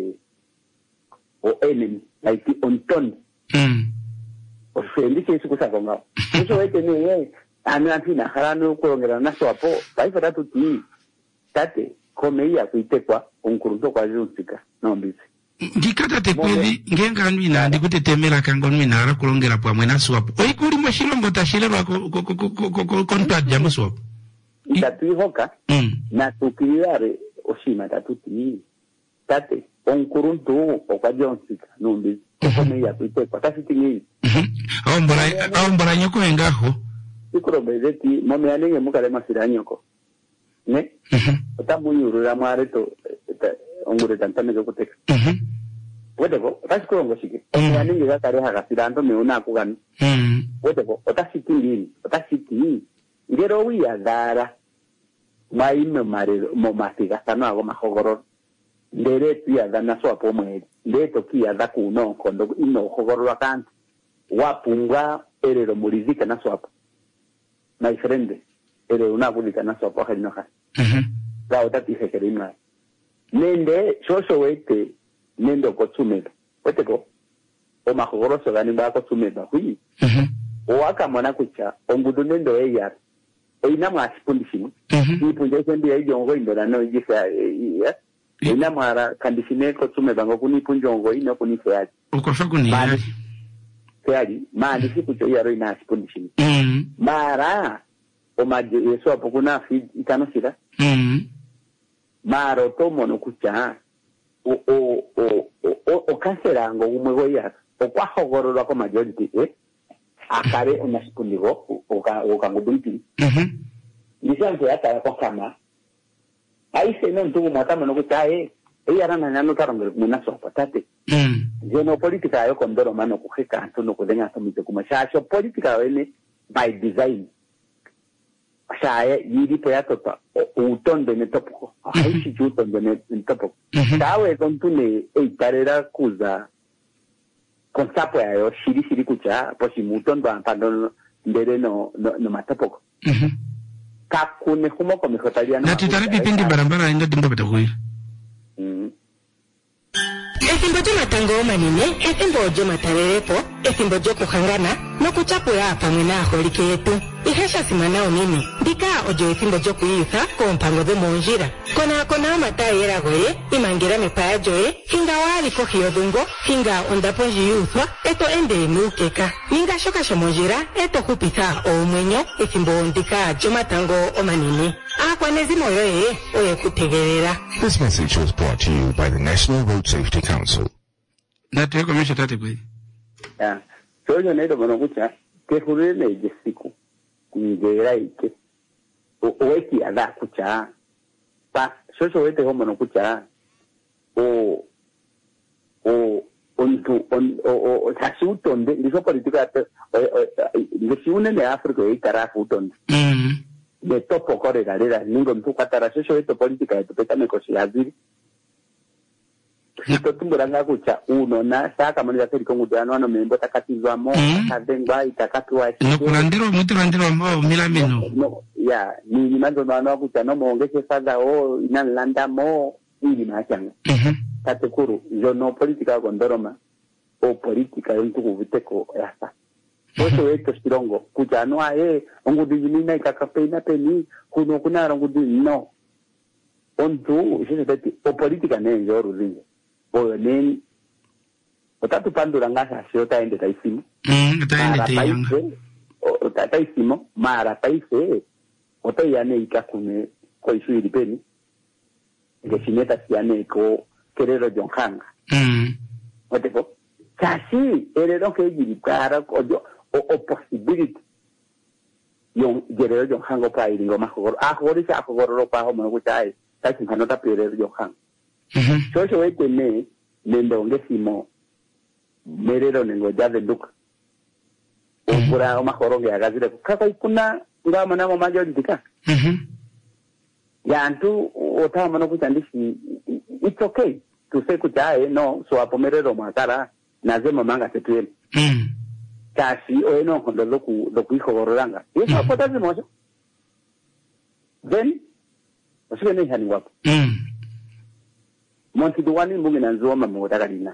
o enemy like on ton ofendi ke siku sakonga eso wete ne anafina harano kurongera na swapo taifa tatu tate komeia kuitekwa onkuruto kwa juntika no mbisi ngikata tekweli ngenga nwina ndikutetemera kango nwina ara kulongera pwa mwena swapo oikuri mwashilongo tashilero ko contract jamu swapo itatuihoka na tukiriare oshima tatuti tate onkuruntu okwajontsika numbi komeia kuitekwa tasitingi aombora nyoko engaho ikurobezeti mome yanenge mukale masiranyoko ne otamuyurura mwareto ongure tantameke kuteka weteko otasikulongo shike yanenge gakare hagasirando meuna kugani weteko otasitingini otasiti ngero wiyadara maime marero momasiga sana ago mahogororo ndere tuyadana swapo mweri ndeto kiyada kuno kondo ino hogororo kanti wapunga erero murizika na swapo my friend ere una kulika na swapo hino ha la otati hekerima nende shosho wete nendo kotsumeba weteko o mahogoro so gani ba kotsumeba hui waka mwana kucha ongudu nendo eyar ina mwasipundishimo ipunje sendi ejongo indora no yisa ya ina mara kandishine kotsumeba ngokuni punjongo ino kunife yaji ukofa kuni yaji mali sikucho yaro ina asipundishimo mara omaje yeso apokuna feed itano sira mara otomo no kucha o kansera ngo umwe ya okwa hogorora ko majority akare unasipundigo okangudumpi nisanze yata kwa kama aise no ntugu mwatama no kuchae eyarana nano tarangere muna sopa tate zeno politika yo kondoro mano kuheka antono kudenga tomite kumashacho politika wene by design shaye yiri po yatopa utonde ne topo aishi utonde ne topo tawe kontune eitarera kuza konsapo yayo shiri kucha posi mutondo ampando ndere no matopoko kakune humo ko mihotaliano na tutare pipindi barabara ndo dimbo betakuira Esimbo jo matango manine, esimbo jo matarerepo, esimbo jo kuhangana, no kuchapu ya pamwe na aholike yetu. Ihesha simanao nini, dika ojo esimbo jo kuiitha, kompango de monjira. Kona mata era goye, imangira mipaya joe, hinga wali kohio dungo, hinga ondaponji yuthwa, eto ende mukeka. Ninga shoka shomonjira, eto hupitha o mwenyo, esimbo ondika jo matango o manine. This message was brought to you by the National Road Safety Council. Nate komesha tate kwe. Ya. Soyo nedo monokucha ke hurene jesiku. Ngera ike. Oeki ada kucha. Pa soyo wete ho monokucha. Tasutonde ndiso politika ndisiune ne Afrika itarafutonde. De topo kore galera ningo mtukatara soyo eto politika yetu petame kosi yaziri sito tumburanga kucha uno na saka mani ya seriko ngudano ano membo takatizwa mo kadengwa itakatwa no kulandiro mutulandiro mo milamino no ya ni mando no kucha no mongeche fadha o inalanda mo ili machanga tatekuru jono politika gondoroma o politika yontuku viteko yasa oso eto sirongo kujanwa ongudijimina ikakapeina peni kuno kuna ongudijimina no ontu iseseti o politika nenjo ruzinje o nen otatu pandura ngasa siota ende taisimu taende teyanga o taisimo mara paise otayane ikakune ko isuiri peni que sineta siane ko querero jonhanga oteko kasi erero ke yirikara ko o possibility yon querero jonhanga pa iringo mahoro ahori sa ahoro pa ho mo kutai kasi kanota querero jonhanga so etene nendo ngesimo merero nengo jade duk pura mahoro ge agazire kaka ikuna ngama na mo majo dika ya antu otama no kutandishi it's okay to say kutai no so apomerero makara nazema manga setwele kasi oeno kondo loku iko gororanga eso apotazi moja then osike ne hani wapo monti duwani mbungi na nzuoma mwotaka dina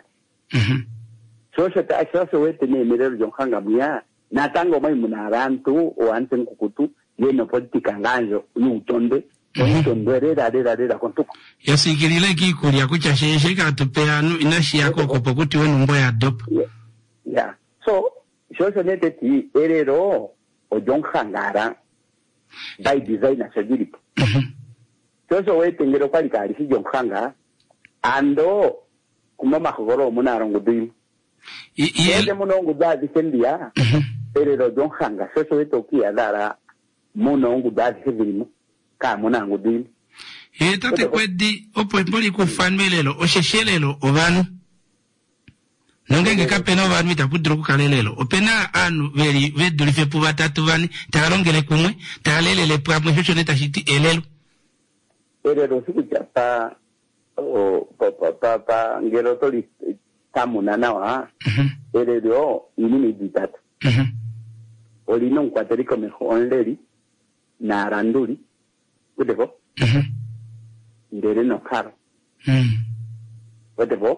so wete ne merero jonhanga muya na tango mai munarantu o ante nkukutu yeno politika nganjo yutonde Rera kontuko. Yasikirila kikulia kucha shesheka tupeanu inashi yako kopokuti wenu mbo ya dopo. Yeah. So, shosho nete ti erero o jonghangara by design na shagiripo. Shosho wete ngero kwa likari si jonghanga ando kumama kogoro muna arongudu. Yede muna onguda disendia erero jonghanga. Shosho wete okia dara muna onguda disevirimu. Muna ngudini tate kwedi opo impoli kufanmelelo osheshelelo obanu nongenge kapena obanu mitapudro kukalelelo opena anu veri vedulife pu batatu bani talongele kumwe talelele pamwe shosho neta shiti elelo sikujapa pa ngelo toli tamuna nawa erero ilimi ditatu olino nkwateriko meho onleri na randuri Whatever. Ndere no karo. Whatever.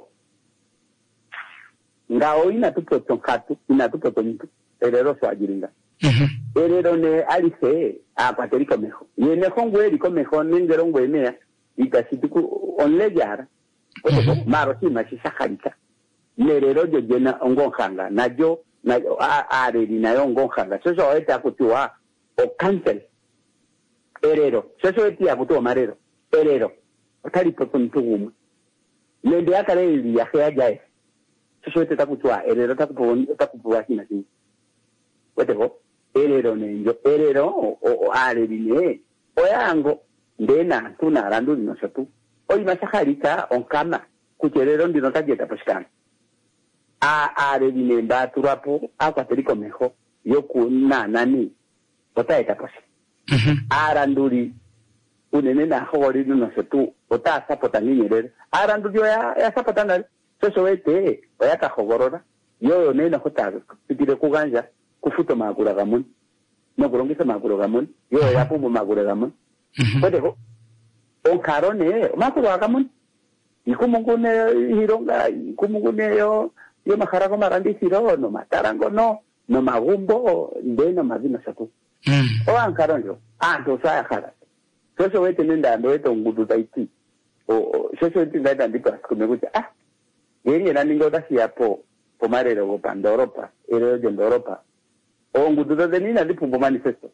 Ngao ina tupo tonkatu, ina tupo tonyitu. Erero so ajiringa. Erero ne alise apateriko meho. Yene kongwe liko meho ningero ngwe mea. Ikasituku onlejara. Whatever. Maro si mashishakarika. Nerero jo jena ongonhanga. Najo areri na yo ongonhanga. Soso oete akutiwa o cancel. Erero, so eti abuto marero. Erero, otari potontugumu. Nende akare ili ya hea jae. So eti takutua, erero takupuwa hina si. Weteko, erero nenjo, erero o areri ne. Oyango, ndena, tuna, randu dino sotu. Oyi masaharika, onkama, kucherero ndino tajeta poshikana. Areri ne mba turapo, akwateriko meho, yoku na nani, otaeta poshi. Aranduri unene na hori no setu ota sapota ninyerere aranduri ya sapota nari so wete oya ka hogorora yo nene hota pitire kuganja kufuto magura gamun no kurongisa magura gamun yo ya pumu magura gamun kodeko on karone magura gamun ikumungune hironga ikumungune yo maharago marandi hiro no matarango no magumbo ndeno mazina satu o ankaronjo ando saya kara so wete nenda ando weto ngudu daiti o so wete nenda ndipo kumekuja yeye na ningo dasi hapo pomarero go panda Europa ero de Europa o ngudu da nina ndipo manifesto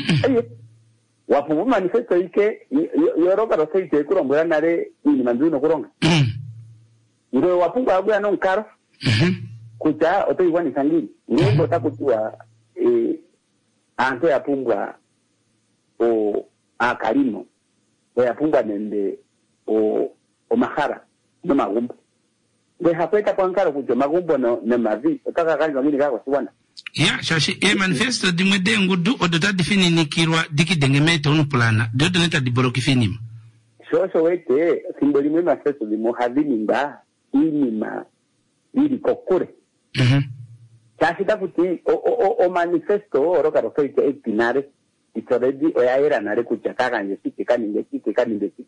wapo manifesto ike Europa ro sei te kurongo nare ni manduno kuronga ngo wapunga agu ya non karo kucha oto iwani sangini ngo takutua ante apumbwa o akarimo o apumbwa nende o mahara no magumbo de hapeta kwa nkaro kujo magumbo no ne mavi otaka kanyo ngini kako siwana ya shashi manifesto dimwede ngudu odota difini nikirwa dikidengemete unu plana dodo neta diboroki finima so wete simboli mwe manifesto dimo havinimba inima ili kokure Kasi taputi o manifesto oroka rofoi ke ektinare itoredi o ya era nare kuchakaka nje sike kaninde sike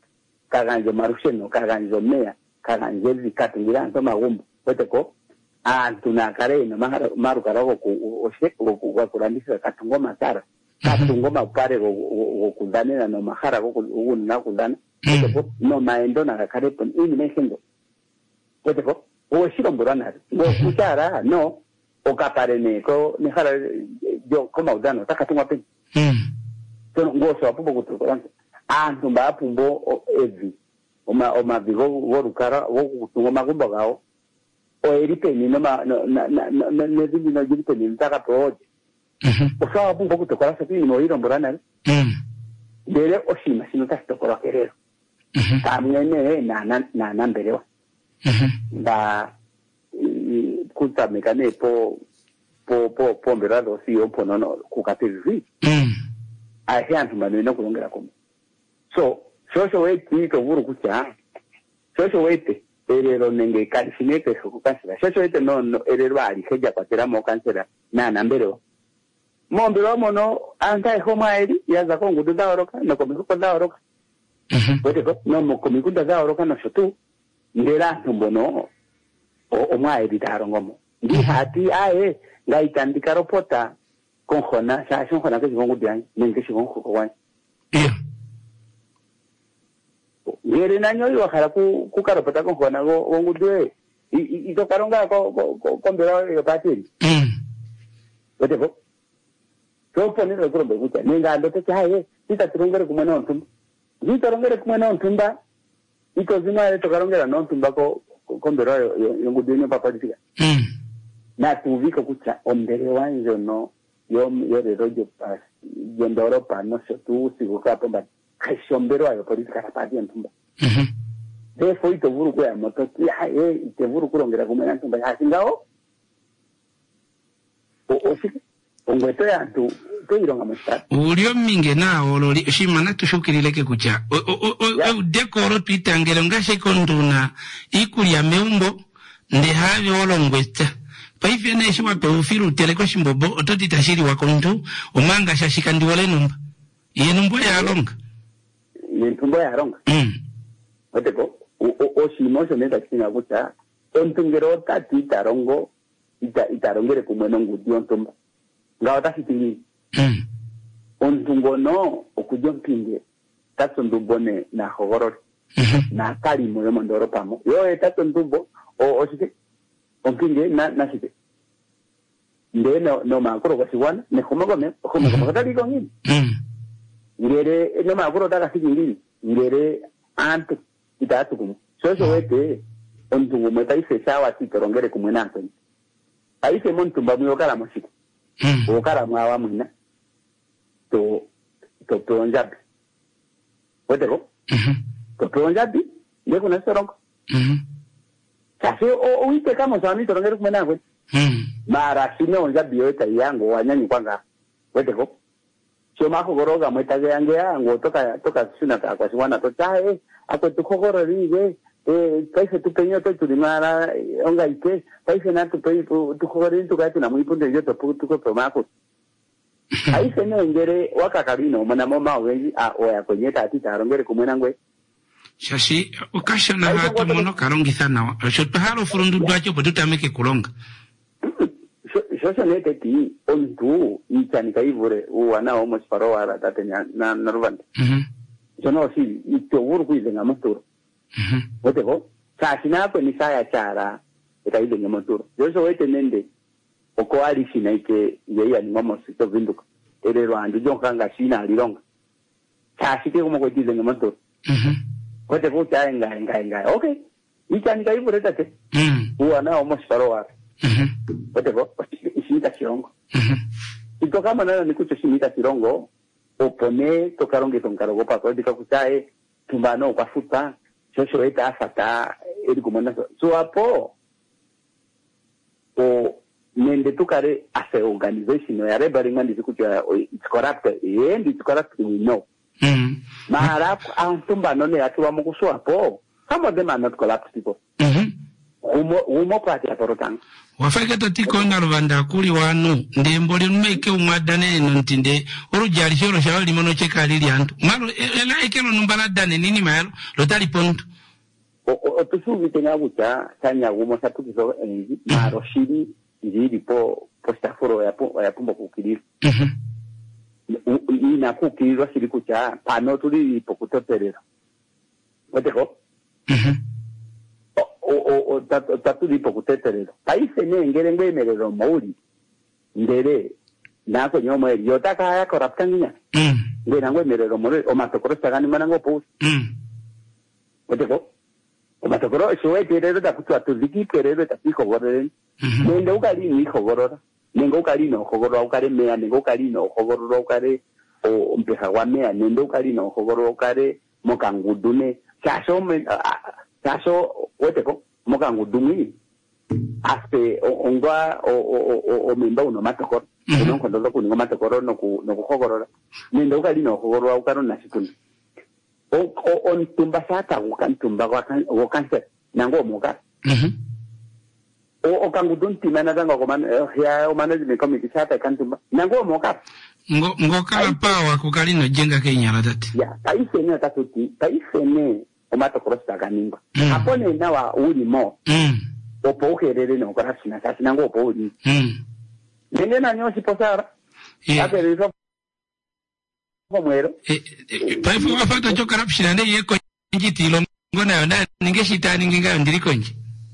kaganje marusheno kaganje meya kaganje zikatungira ndo magumbo kweteko tunakare no maru karago ku osheko ku kurandisa katungo matara katungo mapare go kudanena no mahara go unna kudana kweteko no maendo na kare pon ini mehendo kweteko o shiro mburana go kuchara no okaparene ko ni hara yo koma udano takatunga pe tono ngoso apubo kutukoranza antumba apumbo evi oma vigo worukara wo kutunga magumbo gao o eripeni na nezindi no jiripeni ntaka proje osawa apumbo kutokora sapini mo iro mburana dere oshima sinuta stokora kerero kamwene na namberewa nda kuta mekane po mberado si opo no kukatezi ahe antumba no kulongera komo so weti to vuru kucha so weti erero nenge kalisineke kukansela so weti no erero ali heja patera mo kansela na nambero mombero mono anta homa eri yaza kongu daoroka no komiko daoroka wete ko no mo komiko daoroka no shotu ndera tumbono o mwa eri darongomo ndi hati ae ngaitandika ropota konjona sha shona ke ngongu dian nenge shigongo ko wani ngere nanyo yo khala ku karopota konjona go ngudwe ito karonga ko mbera yo patiri wete ko so pone ro ko mbeguta ninga ndo te chaye itaturongere kumwana ontumba nditorongere kumwana ontumba ito zima to karongera no ontumba ko mbera yo ngudwe ni papa diga na tuvika kucha ombere wanjo no yo de rojo pas yendo Europa no se tu siguka pomba kaishombero ayo politika rapati ntumba de foi to vuru kwa moto ya te vuru kurongera kumena ntumba ya singao o sike ongweto ya tu ironga masta ulio minge na ololi shimana tushukirileke kucha o dekoro twitangere ngashe konduna ikulia meumbo ndi havi olongweta paife na ishwa pe ufiru teleko shimbobo ototi tashiri wakontu umanga shashika ndiwole numba iye numbo ya alonga numbo ya alonga oteko o shimoso neta kinga kucha ontungero tati tarongo itarongere kumweno ngudi ontumba ngawa tasitini ontungo no okujo mpinge tatso ndubone na hogorori na kali moyo mondoro pamo yo tatso ndubo o sike ompinge na sike no makuro kwa siwana ne khomagome khatali ko ngini ngere no makuro taka sikingini ngere ante itatu kumu so wete ontungo meta ise sawa titorongere kumwena antoni aise montumba mwe okala mosiko okala mwa mwina to onjabi wetero to onjabi ndeko na sorongo kasi o ite kama sami torongere kumwena kwe mara sino onjabi yote yango wanyanyi kwanga wetero sio mako goroga mwetaga yange yango toka sina kwa siwana to tae ako tukogoro riwe paise tupenyo to tulimara onga ike paise na tupenyo tukogoro tukati na mwipunde yoto tuko promako aise no ngere wakakalino mwana mama wengi oya konyeta ati tarongere kumwena ngwe shashi ukasha na hatu mono karongi sana shoto halo furundu dwacho potutameke kulonga shosho nete ti ontu ichanika ivure uwana omos paroa tate na narvante jono si itowuru kuizenga motoro weteko sasina ko ni saya chara itaile motoro yoso wete nende oko ali sina ike yeya ni momos to vinduka ere rwandi jonkanga sina alilonga sasike como ko dizenga motoro weteko chaenga okay ichanika ivure tate uwana omos paroa weteko ishita sirongo itoka manana nikucho shimita sirongo opone tokaronge tonkarogo pa dika kuchae tumbano kwa futa shosho eta afata eri kumana so apo o nende tukare as a organization ya rebari ngandi zikucha it's corrupt and it's corrupt we know mara antumba no ne atuwa mukuso apo some of them are not corrupt people umo pati aporotanga wafaka tatiko na rwanda kuli wanu ndembole numeke umwadane nontinde urujali shoro shawo limono cheka lili antu malo ela ekelo numbaladane nini malo lotali ponto otusubi tenga bucha tanya umo satukizo enji maro shiri njiri po staforo ya pumba kukiri ina kukiri shiri kucha pano tuli po kutoperera wateko tatu lipo kuteterero paise ngere ngwemerero mauli ndere nako nyomo yotaka ya koraptanga ngena ngwemerero mole o matokoro sagani manango pos oteko o matokoro showeterero takutwa tuziki perero tapiko gorere nende ukali ni khogorora nengo ukali no khogorora ukare mea nengo ukali no khogorora ukare o mpeha wa mea nende ukali no khogorora ukare mokangudune chaso oteko mokangu dumini aste ongwa o memba uno matokoro no kondo ko ningo matokoro no kukhogorora nende ukali no khogorora ukaro nasikuni on tumba sata ukantumba wa cancer nango moka o kangu dunti mana danga ko man ya o management committee sata kantumba nango moka ngokala pawa kukalino jenga kenyala tati ya paise ne tatuti paise ne o matokoro saganinga apone nawa uli mo opo ukerere no korasina sasa nango opo uli nene na nyosi posara apere so komwero paifu wafata cho corruption ande yeko njitilo ngona na ningeshitani nginga ndirikonje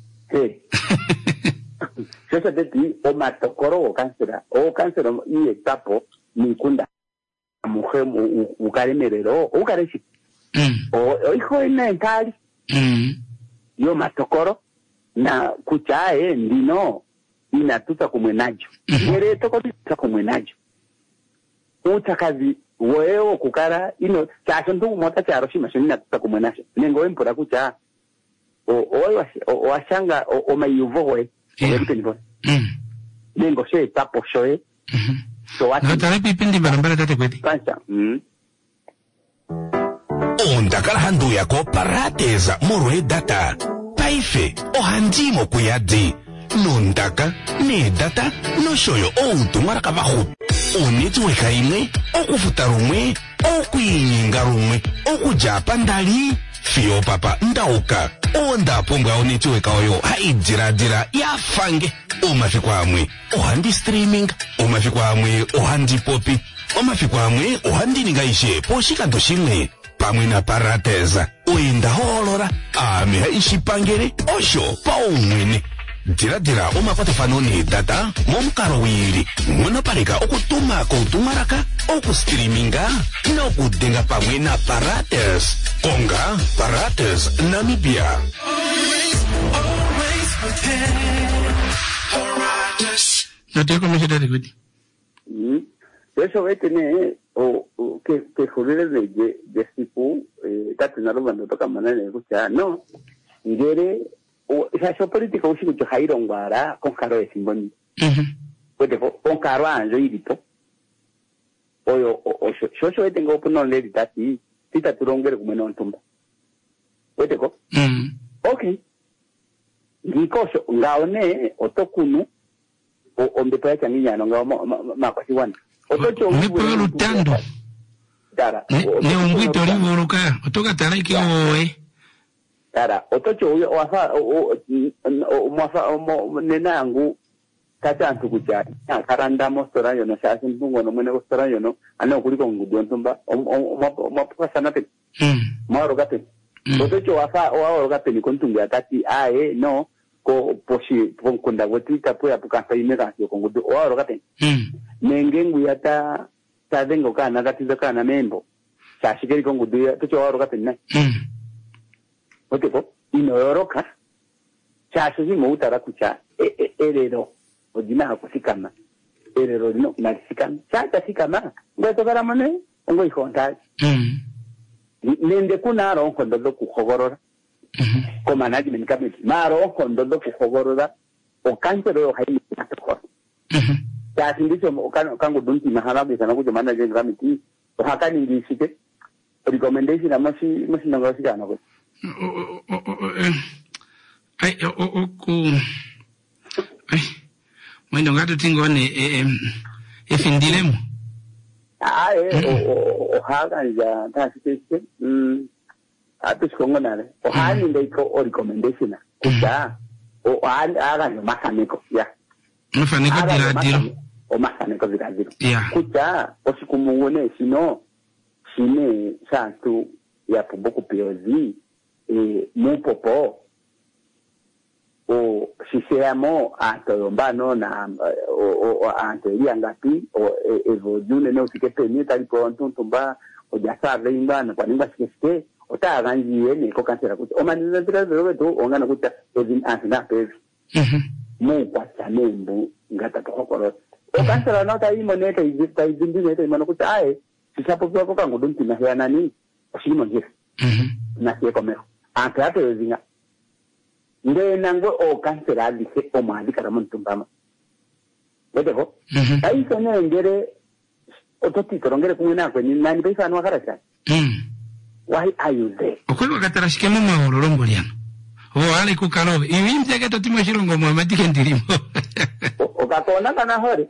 sasa deti o matokoro o kansera iye tapo nikunda muhemu ukalemerero ukareshi hijo ina enkali yo matokoro na kuchae ndino inatuta kumwenajo ngere toko tuta kumwenajo utakazi weo kukara ino chacho ndu mota charo shima shina tuta kumwenajo nengo empora kucha washanga o mayuvoe nengo she tapo shoe so wati no tarapi pindi barambara tate kweti pancha ondakala handu yako parateza morwe data paife ohandimo kuyadzi nondaka ne data no shoyo outumwaraka vahu onetiweka imwe okufuta rumwe okuinyinga rumwe okujapa ndali fiyo papa ndauka ondapombwa onetiweka oyo haidziradira yafange omafikwa amwe ohandi streaming omafikwa amwe ohandi popi omafikwa amwe ohandiningaishe poshikando shimwe pamwe na parateza uenda holora ame ishipangere osho paumwene diradira omapatefano ne data momukaro wiri munopareka okutuma koutumaraka okustreaminga nokudenga pamwe na parates konga parates Namibia nateko meshedari kuti eso vetene que joder de tipo tatu na romando toka manane kucha no ngere esa política usiku cho hairo ngwara con caro de simboni puede con caro anjo iripo oyo yo tengo por no le ditati tita turongere como no ntumba puede ko okay ngikoso ngaone otokunu ombe pa changinya no ngao makwasi wana otocho nipo lutando dara ne umwito livuruka otoka tariki oe dara otocho wafa mwafa nenangu tata antukuja karanda mostorayo no sasa mbungo no mwene mostorayo no ana kuliko ngudu ntumba mwapuka sana pe mwaro gape otocho wafa wao gape ni kontunga akati ae no ko poshi ponkunda wotita po ya pukansa imeka yo kongudu wao gape nengengu yata tadengo kana gatizo kana membo sashikeri kongudu ya tocho wao gape na oteko inoroka chaso zimo utara kucha erero odina kusikama erero no nasikama chata sikama ngoto kara mane ngo ikonta nende kunaro kondo kukhogorora ko management committee maro kondo kukhogorora o kansero hayi atoko ya sindicho kango dunti maharabe sana kujo management committee o hakani ndishike recommendation amosi nangosika nako Ai mwendo ngato tingone efindilemo. Ohaganja tasitese atusikongonale ohani ndiko o recommendation kuja aganja makaniko ya mafaniko diradiro o makaniko diradiro ya kuja osikumuone sino sine santu ya pomboku piozi mupopo o siseamo atoyombano na o anteria ngapi o evojune no sikepeni talipo ntuntumba o jasave imbana kwa nimba sikeste otaganjiye ne ko kansera kuti o manina tirazo to ongana kuti evin ansina pevi mu kwa chanembu ngata kokoro o kansera no ta imoneta izita izindine ta imano kuti ae sisapo kwa kangu dunti na ya nani osimo nje na sie komero antato yozinga nde nango o kansera dise o mali karamuntumbama wedeko ai sone ngere ototi korongere kumena kwe ni nani pesa anwa karasa why are you there okwe katarashike mu mahoro liano wale ku karobe ibi mteke to timo shirongo mu matike ndirimo okakona kana hore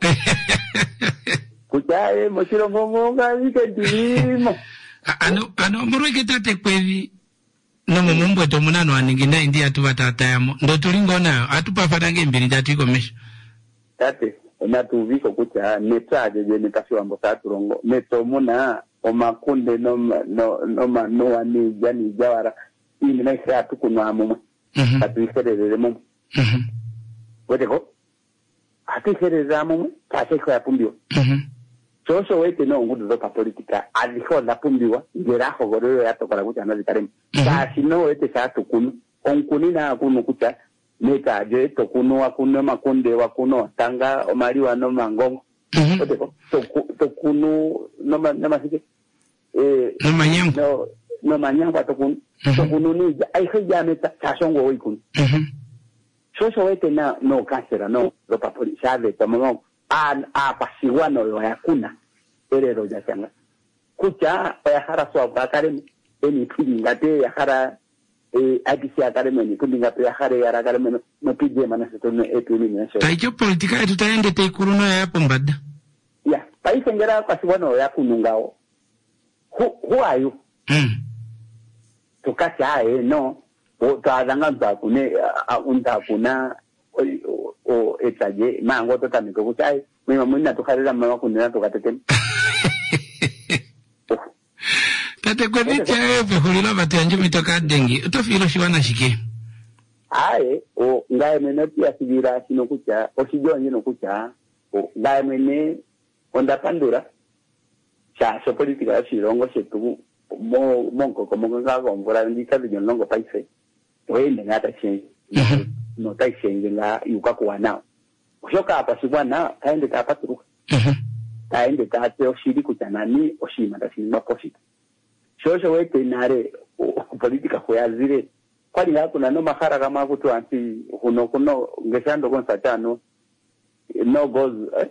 kuchae mo shirongo mu ngike ndirimo ano murweke tate kwevi no mumbo to munano aninginda india tu batatayamo ndo tulingona atupafatange mbiri tatikomesha tate na tuviko kucha netaje je netasiwambo saturongo netomuna omakunde no ani jani jawara ini na isa tukunwa mumwe atuiserere mumwe weteko atuiserere mumwe kase kwa pumbio Choso wete no ngudu zoka politika aliho la pumbiwa ngeraho gorero ya tokara kucha na zikaremu kasi no wete sa tukunu onkuni na kunu kucha neta je tokunu wakuno makonde wakuno tanga omari wano mangongo oteko tokunu no masike no manyango tokunu ni ai khija meta chashongo wikunu choso wete na no kansera no zoka politika de tomo pasiwano yo yakuna erero jachanga kucha ya hara so bakare eni pingate ya hara adisi akareme ni pindinga ya hara ya rakareme no pije mana setone etuni ni so taiko politika etu taende te kuruna ya pombada ya paisa ngera pasiwano ya kunungao who are you tukacha no o tadanga bakune unda kuna o etaje mango to tamiko kuchai mimi mwina tukharira mama kunena tukatete tate kwa vicha ewe hulila batu yanju mitoka dengi utofilo shiwana shike ae o ngaye mwene pia sigira sino kucha o shijonyi no kucha o ngaye mwene onda pandura cha so politika ya shirongo shetu monko komongo ngago mbora ndika longo paise wende ngata chenji no taisenge la yukakuwa nao kushoka hapa sibwana kaende kapaturuka kaende kate oshiri kutanani oshima tasima posita shosho wete nare politika kuyazire kwani yako na no mahara kama kutu anti kuno ngeshando konsatano no goes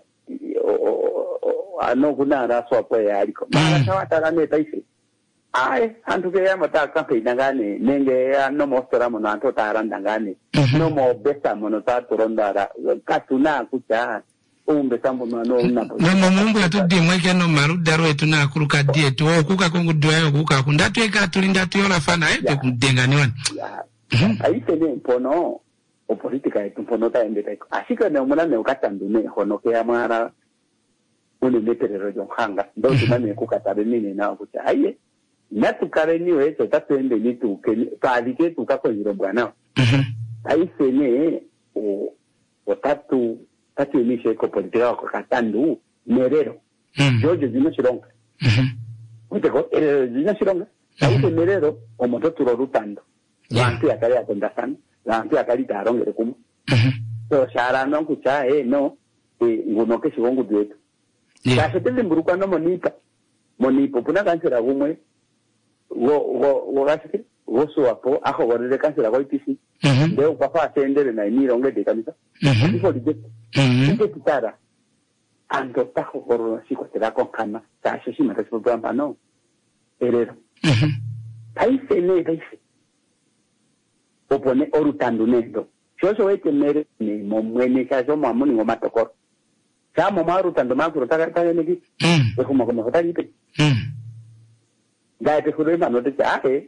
ano kuna raso hapo ya aliko mara tawata ne taisi ai antuke ya mata kampe ndangane nenge ya no mostora mono anto taranda ngane no mo besa mono tatorondara katuna kucha umbe sambo no no mumbu ya tudi mweke no marudaro etuna kuruka die tu okuka kongu dwayo okuka kundatu eka tulinda tuyola fana epe kudenga wani ai tene mpono o politika etu mpono ta ende asika ne umana ne ukatandune hono ke amara une meterero jonhanga ndo tunane kukatabe nini na kucha aiye natukare niwe tatende ni tuke palike tukako yiro bwana aisene o tatu ni sheko politika ko katandu merero jojo zino shironga uteko zino shironga aise merero o mototuro rutando lanti akari atondasan lanti akari tarongere kumu so shara no kucha no nguno ke shongu dwetu sasa tende mburuka no monipo puna kansera gumwe wo gasike wo so apo aho gorere kansera go ipisi ndeo papa atendere na imiro ngede kamisa ifo dige ite kitara ando taho gororo siko tera con calma sasa si mata por programa no erero paise opone orutando nendo chocho wete mere ni momweni kazo mamuni ngomatokoro chamo marutando makuru taka negi kuma kuma hotali pe ngaite kurema no te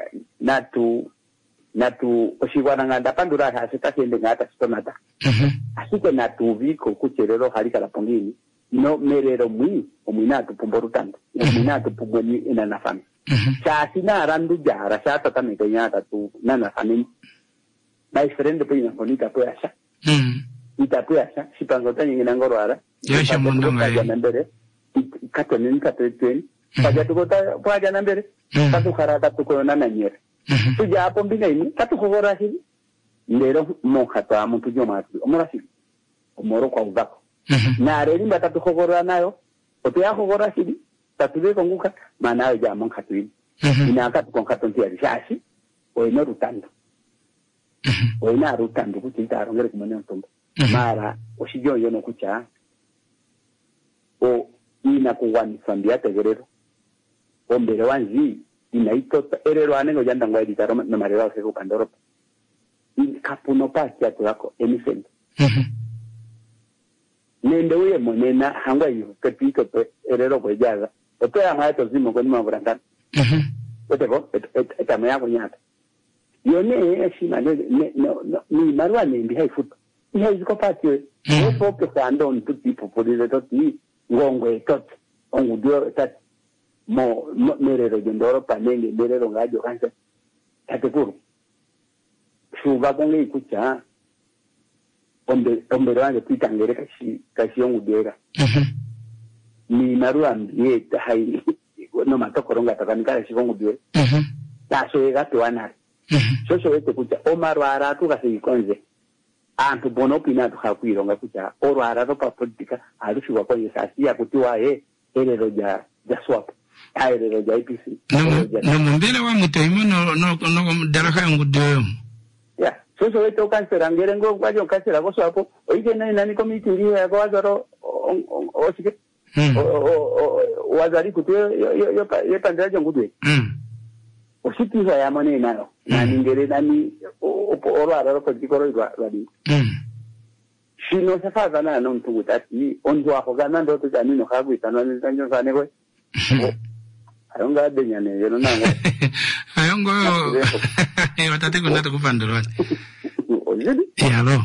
natu oshigwana nganda pandura hasi takende ngata sitonata asike natu viko kucherero halika la pongini no merero omwina tupumbo rutando omwina tupumbo ni ina nafami chasi na randu jara chata tameke nyata tu na nafami my friend pe ina bonita pe asha ita pe asha sipango tani ngina ngorwara yosha mundo ngai nambere katoni katoni paja tukota paja nambere tatu karata tukona na nyere tuja hapo mbinga ini tatu kogora hivi ndero mokata muntu jomatu omorasi omoro kwa uzako na relimba tatu kogora nayo ote ya kogora hivi tatu de konguka manayo jama nkatwini ina katu konkatonti ya rishashi oino rutando oina rutando kuchita arongere kumane ntombo mara oshijo yono kucha o ina kuwani sambia tegerero ombere wanzi inaito erero anengo janda ngwa editaro na marera se ko kandoro kapuno pasi atu yako anything nende uye monena hangwa yu kepito pe erero ko jaza oto ya ngaito zimo ko ni maburanga otebo etamaya ko nyata yone eshina ni marwa ne ndi haifuta ni haiziko pasi opo ke sando ntu tipo polile toti ngongwe tot ongudio tat mo merero jendoro panenge merero ngajo kansa tatekuru shuba konge ikucha ombe wange pitangere kashi ongudera ni naru ambie hai no matokoronga takanika kashi ongudera taso egate wanari soso wete kucha omarwara tukasikonze antu bono pina tukakwironga kucha orwara ropa politika alushiwa kwenye sasia kutiwa erero ja swap aerero ja IPC no mbele wa mutaimo no daraka yangu dio ya soso weto kansera ngerengo kwajo kansera koso hapo oike nani committee ndio ya kwazaro osike wazari kutu yo pandera ngudwe ositiza ya mone nayo na ningere nani orwara ro politiko ro rwadi shino safaza na no ntugutati onzo ako gana ndo tani no kagwita no ntanjo sane kwe ayonga adenyane yeno nango ayongo watate kuna tukupandolwa ojidi yalo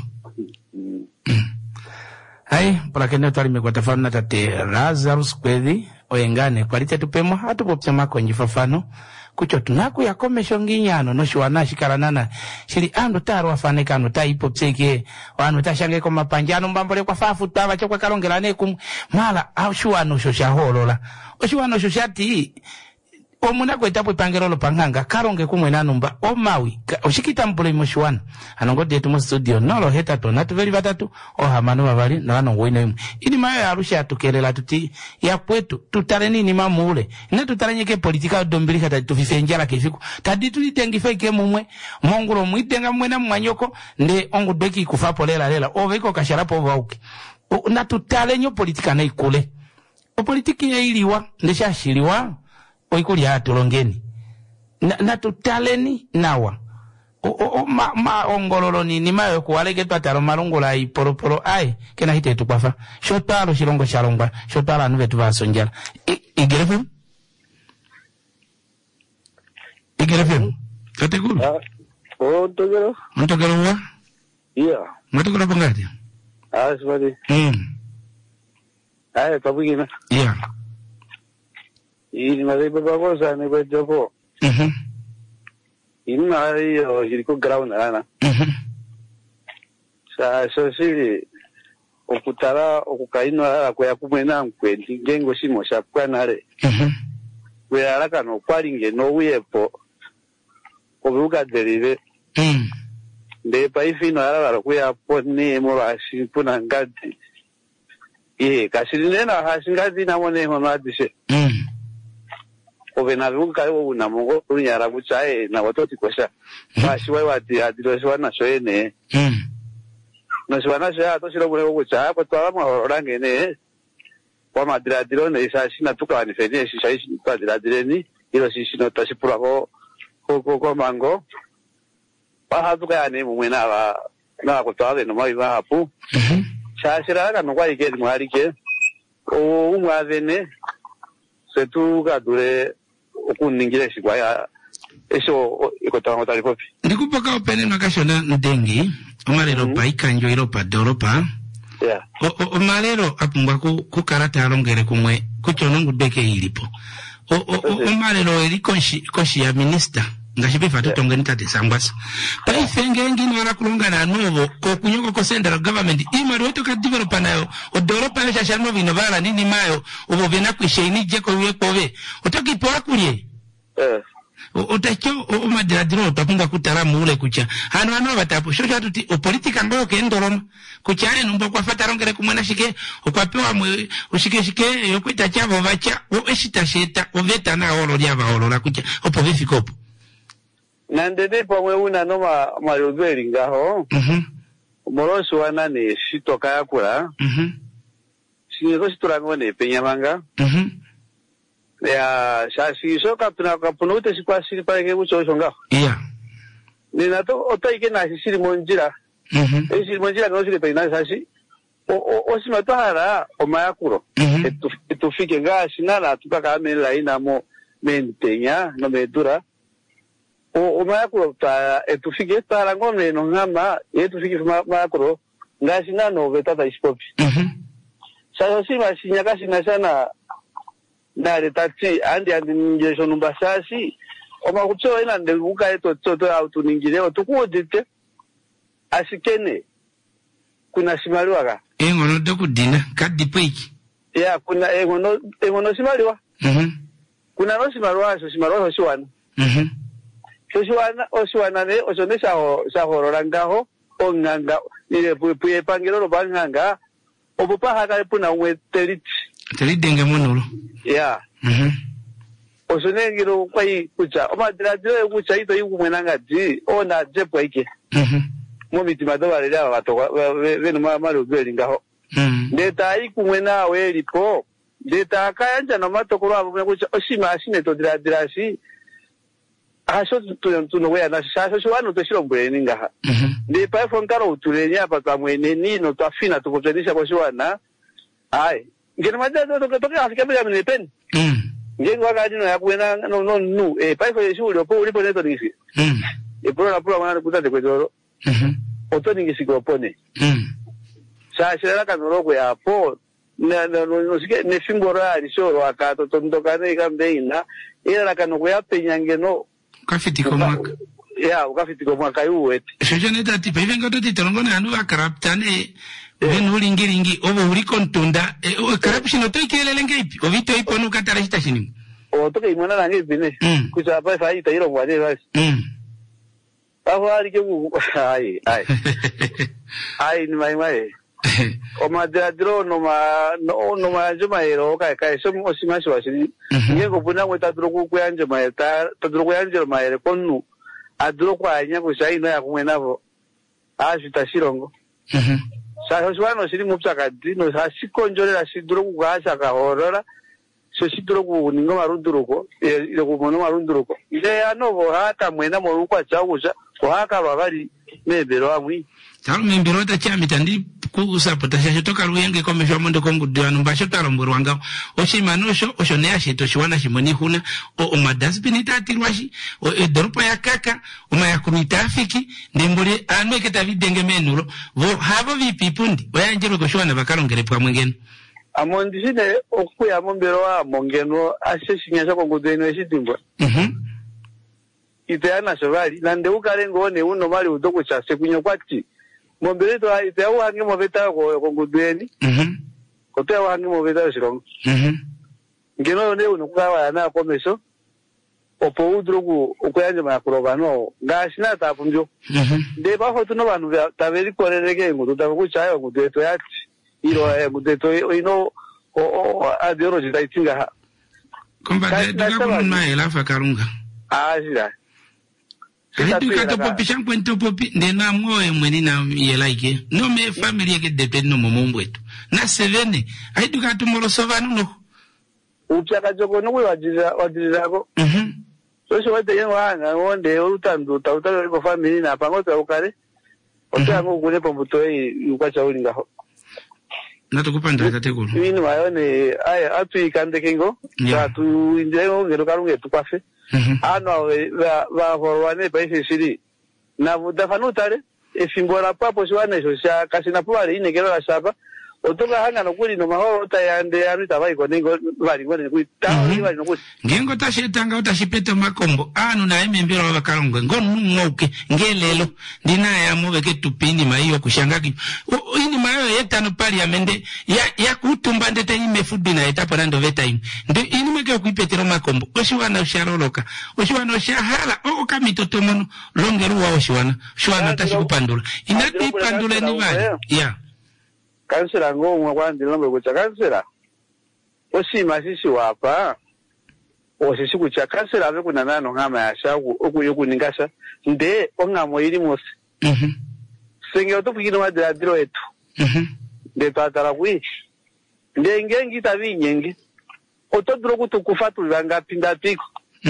hai para kene twali mekwatafana tate Lazarus kwedi oyengane kwalite tupemo atupopya mako njifafano kucho tunaku ya komesho nginyano no shwana shikaranana shiri ando taro afane kano taipo pseke wanu tashange ko mapanjano mbambole kwa fafu tava chokwa kalongelane kum mala au shwano shosha holola oshwano shoshati omuna kwetapo pangerolo panganga karonge kumwe nanumba omawi oshikita mpule moshwana anongode tu mo studio nolo heta to natu veri batatu o hamano babali na bano ngwine ini mayo ya Arusha tukelela tuti ya kwetu tutareni ni mamule ne tutarenyeke politika dombili kata tufifenjala kifiku tadi tulitengife ke mumwe mongulo mwitenga mwena mwanyoko nde ongu beki kufapo lela oveko kasharapo vauke na tutarenyo politika na ikule o politiki ya iliwa ndesha shiliwa oikuli atulongeni na tutaleni nawa ma ongololo ni mayo kuwaleke twatalo malungola iporoporo ai kena hite tukwafa shotalo shilongo shalongwa shotalo anuve tuvasonjala igerefem kateguru ntogero wa mwatogero pangati aswadi pabugina ini mari baba sana bejopo ini mari hiriko ground ana sa so siri okutara okukaino akwa kumwena nkwendi gengo simo shapwanare we alaka no kwalinge no uyepo obuga derive nde paifino ala kuya poni mo ashipuna ngadi kasirine na hashingadi na mone hono adise ovena vuka una mongo unyara kuchae na watoti kwesha bashi wai wati adiloswa na shoene no shwana sha to shiro bure kucha pa to ama orangene kwa madradiro ne isashi na tuka ni fene shi shi padradire ni ilo shi no tashi pura ko mango Bahatuka yani mumwena na kutwale no mai bahapu. Shashira kana kwa ike mwarike. O mwavene setu gadure okuningire shikwa ya eso ikotanga talipopi. Ndikupaka opene nakashona ndengi omalero pa ikanjo iropa doropa. Yeah. Omalero apungwa ku karata alongere kumwe kuchonongu deke ilipo. Omalero eri konshi ya minister ngashibifa tutongeni tate sambasa. Pa ifenge ngini wala kulonga na nuovo kunyoko ko central government imali wetu ka developer nayo odoropa yo shashano vino bala nini mayo ubo vina kwisheini jeko yekove utoki poa kulie. Utacho umadradiro tapunga kutaramu ule kucha hano batapo shosha tuti politika ngoyo kendoroma kuchane numba kwa fatarongere kumwana shike ukwapewa mwe ushike yokwita chavo bacha eshita sheta oveta na olo lyava olo la kucha opo vifikopo nandede pamwe una no maruberi ngaho moroso wanane shitoka yakula sinzo shiturangone penyamanga ya shashi soka tunapunute sikwasiri pale bucho shonga yeah nina to otaike na siri monjira siri monjira no siri peina shashi o simatara o mayakuro etufike ngashi nala tukaka amela ina mo mentenya no medura o mayakuro ta etufike tara ngone no ngama etufike mayakuro ngashi nano vetata ispopi sasa sima sinyakashi na sana nare tati andi njeso numbasasi oma kutso ina ndebuka eto toto auto ningireo tukuodite asikene kuna simaliwa ngono dokudina kadi peki ya kuna ngono simaliwa kuna no simaliwa so siwana so siwana ne ozonesha sa hororangaho onganga ile puye pangelo lo banganga obupa haka puna we telidenge monulo yeah osonengiro kwai kucha omadradiro kucha ito yukumwenanga di ona jepo ike mo mitima do balele abatoko beno mamalu belingaho ndeta ikumwena we lipo ndeta kayanja no matokolo abo kucha osima asine to dradrasi asho tuno we na shasho shwano to shilombweni ngaha ndi pa fonkaro utulenya apa pamwene nino twafina tukutendisha kwa shwana ai ngene madado toke afika bila mnepen ngengo akadi no yakwena no paifo yeshuli opo ulipo neto ngisi pro na mwana kutate kwetoro oto ngisi kopone shashira kanoro ya po no sike ne fingora risoro akato tondokane kambeina era kanoko ya penyangeno kafitiko mwaka ya ukafitiko mwaka yuwete shojoneta tipa ivengo to titorongona anu akaraptane Venu lingiringi obo uliko ntunda corruption otoikelele ngeipi ovito ipo nuka tarashita shinimu otoke imwana nange bine kucha pa fa ita iro ngwane basi aho ali ke ai ni mai o madradro no ma juma ero kai so mo simashi washiri ngeko buna ngota droku kuyanje mai ta droku yanje mai konnu adroku anya kusai no yakumwenavo ashita shirongo Sasa shwano shiri mupsaka dino sikonjorera shiduro kugasha kahorora so shiduro kuningo marunduruko ile kumono marunduruko ile anovo hata mwena morukwa chawusha kohaka babali mebero amwi taru membero ta chamita ndi kusapota shatoka ruyenge komesha monde kongudiano mbasho taromboro wanga oshimanosho oshone yashito shwana shimoni huna o madasbini tatirwashi o edoropa ya kaka o mayakuruita afiki ndembole anweke tavidenge menulo vo havo vipipundi oyanjero koshwana bakalongere pwa mwengeno amondisine okuya mombero wa mongeno aseshinyasha kongudeno eshitimba iteana shovali nande ukalengo ne uno mali udoko chase kunyokwati mombere to ite uhange mobeta ko ngudweni kote uhange mobeta shirongo ngeno ne uno kwawa na komeso opo udrogu okuyanje makurobano ngashina tapunjo de bafo tuno bantu taberi korereke ngudu takuchayo ngudeto yati iro ngudeto ino o adioro jitaitinga ha komba de kakunma elafa karunga jira Hidu kato popi shankwento popi ndena mwoe mweni na yelaike no me familia ke depende no momombwetu na sevene hidu kato molo sovanu no upya kajoko no wajizako Oso wate yengo hanga wonde olutandu tautalo ko family na pangoto ukale. Otango kune pombuto yukacha ulinga ho. Natukupanda tatekulu. Mini mayone aya atu ikande kingo. Tu indeo ngero karunge tukwafe. Ano va forwane paise siri. Na vudafanutale efimbola papo swane so sha kasina puale ine kero la shaba. Otoka hanga nokuli no mahoro tayande anita baiko ningo bali ngone kuita bali nokuli. Ngengo tashetanga utashipeta makombo anu na emembero bakalongo ngonu ngoke ngelelo ndina ya mubeke tupindi maiyo kushangaki ini mayo yetano parliament ya kutumba ndete ime fudi na etapo nando vetaim ndi ini meke kuipetero makombo oshiwana usharoloka oshiwana ushahala okamitoto mono longeru wa oshiwana tashikupandula inati pandula ni bali ya kansela ngomwe kwandi lombe kucha kansela osima sisi wapa osisi kucha kansela ave kuna nano ngama ya shagu okuyo ningasa nde ongamo ili mosi senge otopikino madradiro etu nde tatara kui nde ngengi tavinyengi otodro kutukufatu vanga pinda piko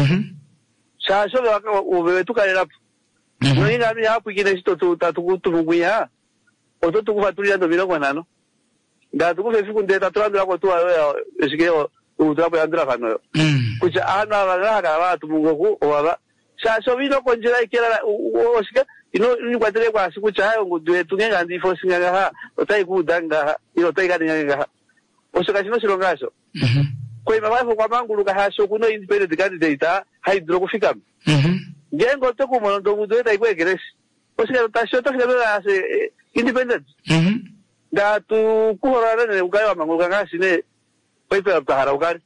shasho waka ubewe tukalelapo noinga mi hapu kine sito tatukutumunguya ototukufatulia ndo milongo nano nda tukufe fiku ndeta tulandula kwa tuwa esikeo utulapo yandula kano kucha ana wagaga watu mungoku owaga shasho vino konjela ikela osika ino kwa tele kwa siku chayo ngudwe tungenga ndifo singa ha otai kudanga ino tai kadinga ha osika sino silongaso kwa imabafo kwa mangulu ka hasho kuno independent candidate haidro kufika ngengo toku mono ndo ngudwe tai kwegeresi osika tasho tafika ase independent da tu kuhorana ne ugayo amangulu kangasi ne pepe tahara ugari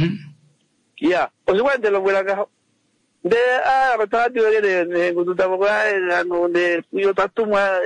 ya osikwende longwelanga de batadi wele ne ngututa kwa no ne yo tatumwa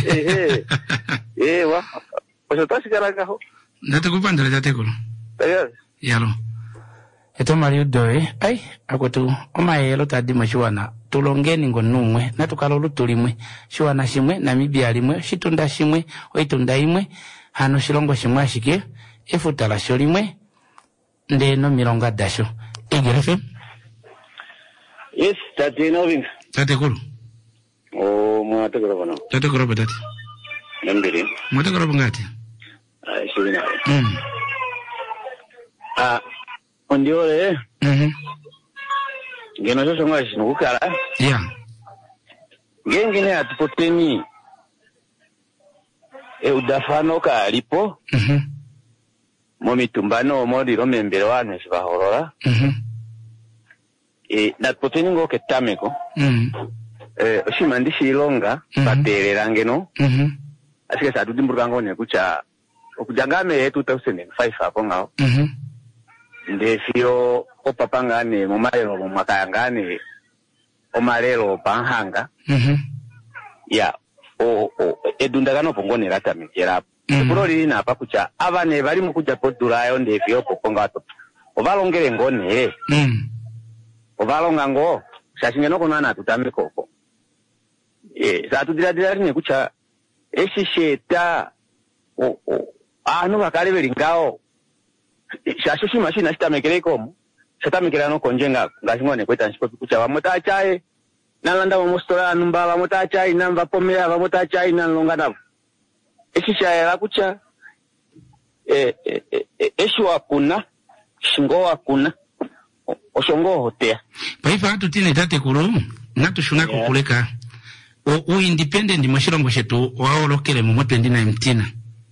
wa oso tasikaranga ho ndatukupandira tatekulu yalo eto Mario Doe ai akotu omayelo tadi mashuana tulongeni ngonumwe natukalo tulimwe shuana shimwe Namibia limwe shitunda shimwe oitunda imwe hano shilongo shimwe ashike efutala sholimwe ndeno milonga dasho igerefe. Yes, tati noving. Tate kuru. Oh, mwate kuru bana. Tate kuru batati. Nambiri. Mwate kuru bangati. Shulina. Ondiole. Ngeno sasa ngwashi nukukala. Yeah. Ngengine atupoteni. Udafano ka alipo. Momitumbano modi romembere wane sibahorora. Natupoteni ngo ketameko. Oshimandishi ilonga baterera ngeno. Asike sadudimburuka ngone kucha okujangame 2005 hapo ngao. Ndefio opapangane mumalero mumakayangane omalero panhanga. Ya edundagano pongone rata mikera. Kurori na apa kucha abane bali mukuja podurayo ndefio poponga to. Ovalongere ngone ovalonga ngo shashingeno konana tutame koko. Satu dira ne kucha eshisheta anu bakale belingao shashushi mashina shitamekereko shatamekera no konjenga ngashingone kweta nshiko kucha bamota chae nalanda mu store numba bamota chae namba pomera bamota chae nalonga nabo eshisha la kucha eshu akuna shingo akuna oshongo hotea paifa atutine tate kuru natushuna kukuleka o independent mwashilongo shetu waolokele mu 2019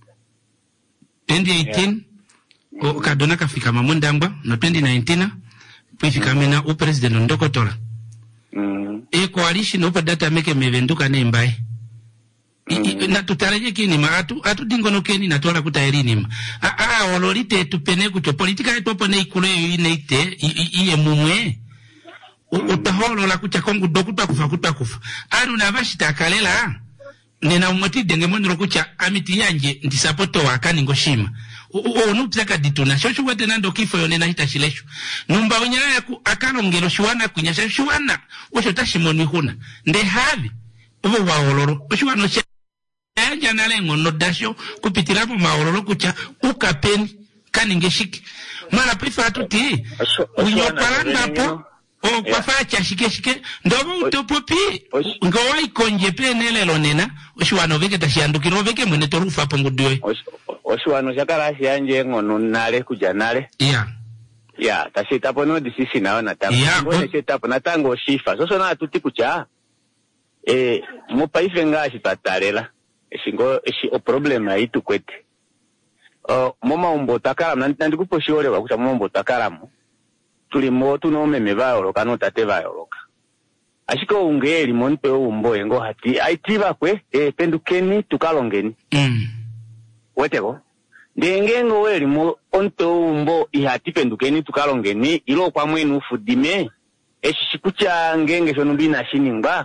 o kadona kafika mamundangwa no 2019 pifika mena u president ndokotola coalition opa data meke mevenduka nembaye na tutaraje kini maatu dingono keni natola kutaerini ololite tupene kucho politika yetu opo neikule ineite iye mumwe utaholo la kucha kongu dokuta kufa aru na bashita kalela nena umoti denge mondro kucha amiti yanje ndisapoto wakani ngoshima onutaka dituna shoshu wate nando kifo yone na hitashileshu numba unyala yaku akalongero shuwana kunyasha shuwana osho tashimoni huna nde havi ubo waoloro oshuwana yanja nalengo no dasho kupitirapo maoloro kucha ukapeni kani ngeshiki mara pifa atuti unyopalanga po O kwa facha shike ndobo utopopi ngo waikonje penele lonena oshiwano veke tashiandukiro veke mwene torufa pongudiwe oshiwano shakarashi yanje ngono nale kuja nale ya tashita pono disisi naona tapo ngone shita pona tango shifa so na tuti kucha mo paife ngashi tatarela shingo o problema itu kwete moma umbo takara ndikuposhiole wakuta moma umbo takaramo tuli motu no meme bayoloka no tate bayoloka ashiko ungeli monpe umbo yengo hati aitiba kwe pendukeni tukalongeni weteko ndengengo weli mo onpe umbo ihati pendukeni tukalongeni ilo kwa mwenu ufudime shikucha ngenge shonumbina shiningba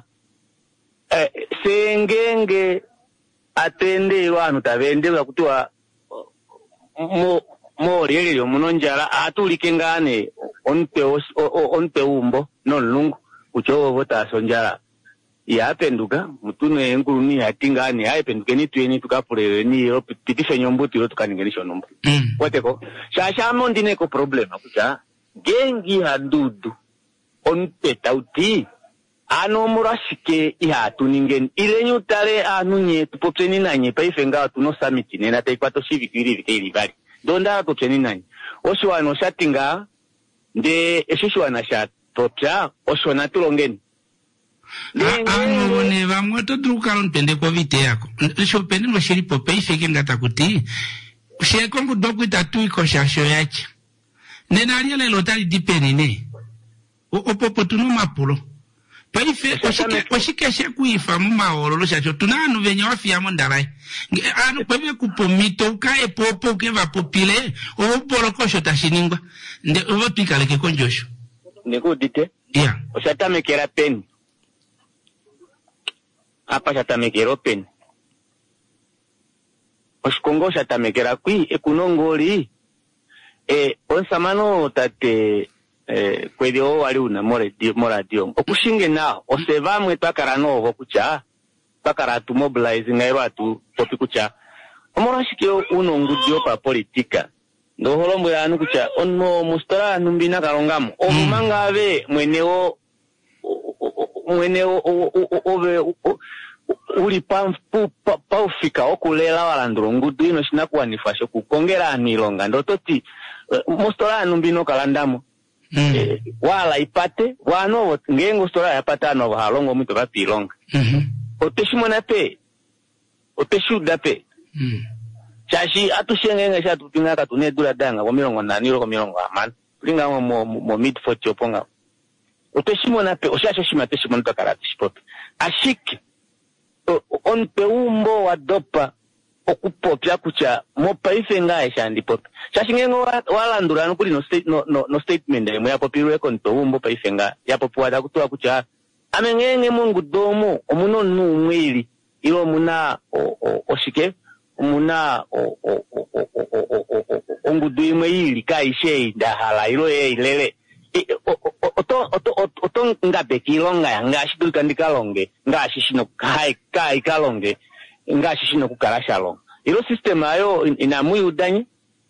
sengenge atende wanu tabende wakutua mo lelelyo munonjala atulike ngane onpe umbo no lungu uchowo bota sonjala ya penduka mutune enguluni atingani aye pendukeni tweni tukapulele ni yo pitifenyo nyombuti yo tukaningenisho nombo weteko shasha mondine ko problema kucha gengi hadudu onpe tauti ano murashike ihatu ningen ilenyu tare anunye tupopeni nanye paifenga tuno summit nena taikwato civic ili bali donda popeni nanye oshiwano shatinga nde eshishiwana sha topya oshona tulongeni ne vamwe todruka mpende kwa vite yako shopeni no shiripo paifeke ngata kuti sheko ngudoku itatu iko shasho yachi nena aliele lotali dipeni ne opopo tuno mapulo paife oshike shekuifa mumaolo lo shacho tunanu venye wafia mondarai anu kweve kupomito ukae popo ukeva popile obolokosho tashiningwa nde ovotwikale ke konjosho nikudite oshatamekera peni apa shatamekera peni oshikongo shatamekera kwi ekunongoli onsamano tate kwedio wali una moradio okushinge na osevamwe takara novo kucha takara tu mobilizing ayo atu topi kucha omorashike uno ngudio pa politika ndo holombo ya anu kucha onmo mustora numbina kalongamo omangave mweneo uli paufika okulela walandro ngudu ino shinakuwa nifasho kukongera anilonga ndo toti mustora numbino kalandamo wala ipate wano ngengo stora yapata no halongo mito kapilonga oteshimona pe oteshuda pe chashi atushengenge shatu pingaka tunedura danga kwa milongo naniro kwa milongo amana linga mo mid 40 oponga oteshimona pe oshasha shima teshimona takarati sport ashiki onpe umbo wa dopa okupopya kucha mo paife ngae shandi pop chashingengo walandura no kuli no statement emu ya popirwe konto umbo paife nga ya popwada kutoa kucha amengenge mungu domo omuno numwili ilo muna oshike muna ongudu imwe ili kaishe ndahala ilo ilele oto ngabe kilonga ngashidulika ndikalonge ngashishino kai kalonge ngashishino kukarasha long ilo system ayo inamuyudanye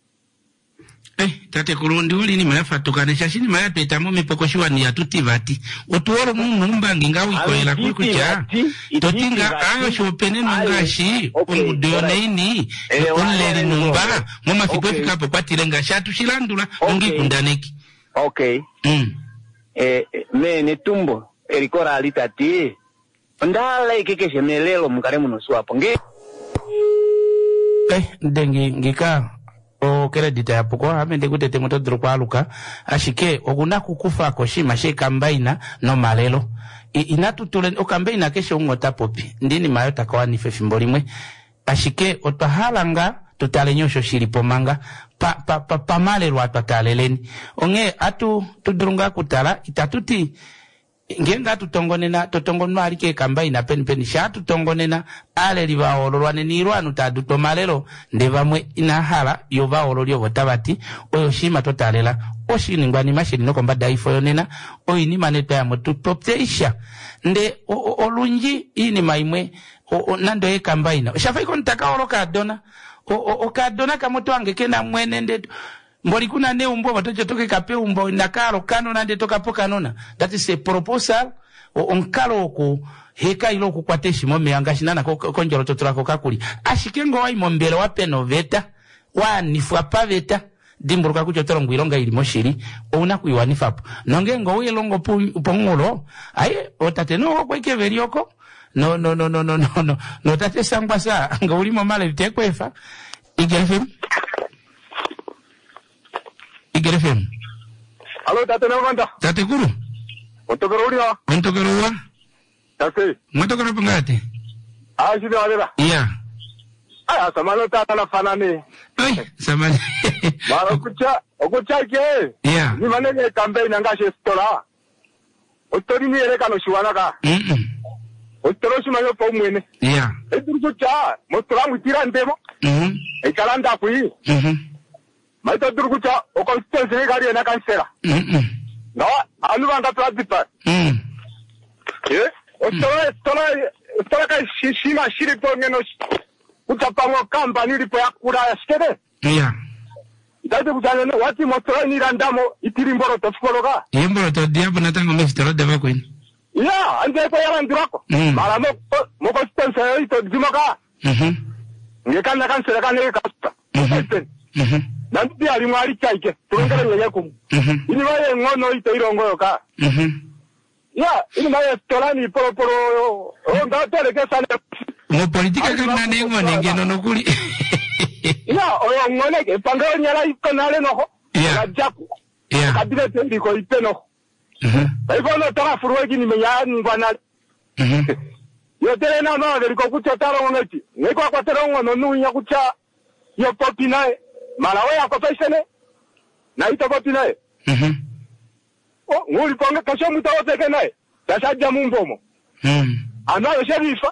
tate kurundi uli ni malafa tukanesha shini malafa itamo mipokoshiwa ni atutivati otuoro mumbangi ngawi koela kukucha totinga ayo shopene nungashi ungudione ini unleri numba muma fikwefi kapo kwa tilenga shatu shilandula ungi kundaneki me netumbo erikora alitati ndala ikekeshe melelo mkare munosuapo nge ndengi ngika o credit ya poko amende kutete motodro kwa aluka ashike oguna kukufa koshima she kambaina no malelo inatutule okambaina kesho ngota popi ndini mayo takawani fefimbolimwe ashike otahalanga tutale nyosho shilipomanga pa malelo atataleleni onge atu tudrunga kutala itatuti ngenga tutongonena totongonwa alike kambaina pen shatu tongonena ale libaololwane nirwanu taduto malelo ndevamwe inahala yobaololyo botabati oyo shima totalela oshiningwani mashini no komba daifo yonena oyini maneta ya motu popteisha nde olunji ini maimwe nando ye kambaina shafa iko ntaka oloka dona o kadona kamoto angeke na mwene nde mboli kuna ne umbo watoto toke kape umbo nakaro kano nande toka po kanona. That is a proposal onkalo ko heka ilo kukwateshi mo meangashina na konjoro totrako kakuli. Ashikengo wa imombele wa penoveta wa nifwa veta dimburuka kuchotoro ngwilonga ili moshiri ona kuiwanifapo. Nongengo wilongo pongolo aye otateno kwa ikeverioko no tate sangwa sa nga ulimo male vitekwefa igerefem Alo tate na kwanda tate kuru ontokoro tate mwatokoro pangate shide walera iya aya samano tata na fanani samani mara okucha ke iya ni manene campaign ngashe stola otori ni ele kano shiwanaka otoro shimayo po mwene iya edurukucha motora mwitira ndemo ekalanda kui maito durukucha o constituency gari na kansela no anu banga platipa otoro ka shima shiri po ngeno utapangwa company lipo ya kura ya skede iya dade kujana no wati motora ni randamo itirimboro tofukologa yemboro to diabo natango mefitoro deba kwini ya ande ko yaran durako mara mo constituency ito dimaka ngekana kansela kaneke kasta nanti ali mwali chaike tulengele nyenye kum ini waye ngono ito irongo yoka ya ini waye tolani poro onda tele ke sana mo politika kana nengo nengeno nokuli ya oyo ngone ke pangalo nyala ikonale noho ya jaku ya kabile tendi ko ipeno baibono tara furuegi ni menya ngwana yo tele na no de ko kucha taro ngoti neko akwatero ngono nunya kucha yo popinae malawe akopesene na ito popinae nguli ponga kasho mutawote kenae tashaja mumbomo anayo sherifa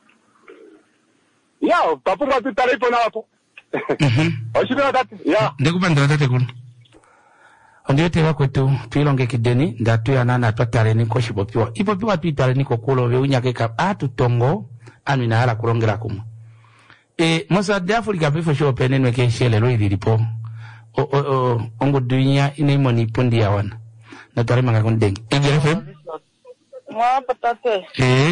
ya papunga tutaripo na hapo oshibira tatu ya ndekupandira tate kuno ondiyote wakwetu tuilonge kideni ndatu ya nana twatare niko shibopiwa ipopiwa tuitare niko kulo veunyakeka atutongo anu inahala kulongera kumwa mosa de Afrika pefo shope nenwe keshele lo idiripo ongo dunya inaimo ni pundi ya wana natare manga kondengi egerefem mwa patate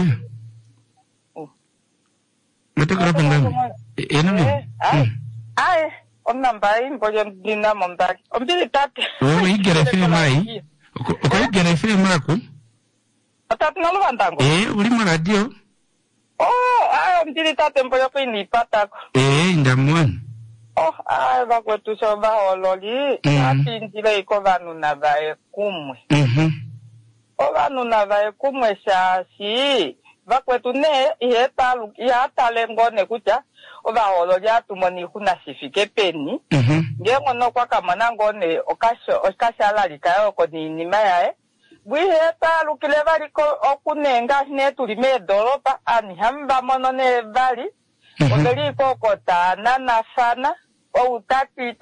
matokora pangami enami ai onna mbai mboyo dina mondaki ombili tate igerefem mai oko igerefem mako patate no levantango ulimo radio ombili tate mboyo pini patako indamwan bakwetu so bahololi atindile iko vanu na vae kumwe vanu na vae kumwe shasi bakwetu ne yatale ngone kucha obahololi atumoni kuna sifike peni ngengo no kwa kamana ngone okashala likayo oko ninima yae bwiheta lukile valiko okunenga netulime doropa ani hamba mono ne vali odeliko kotana na fana utati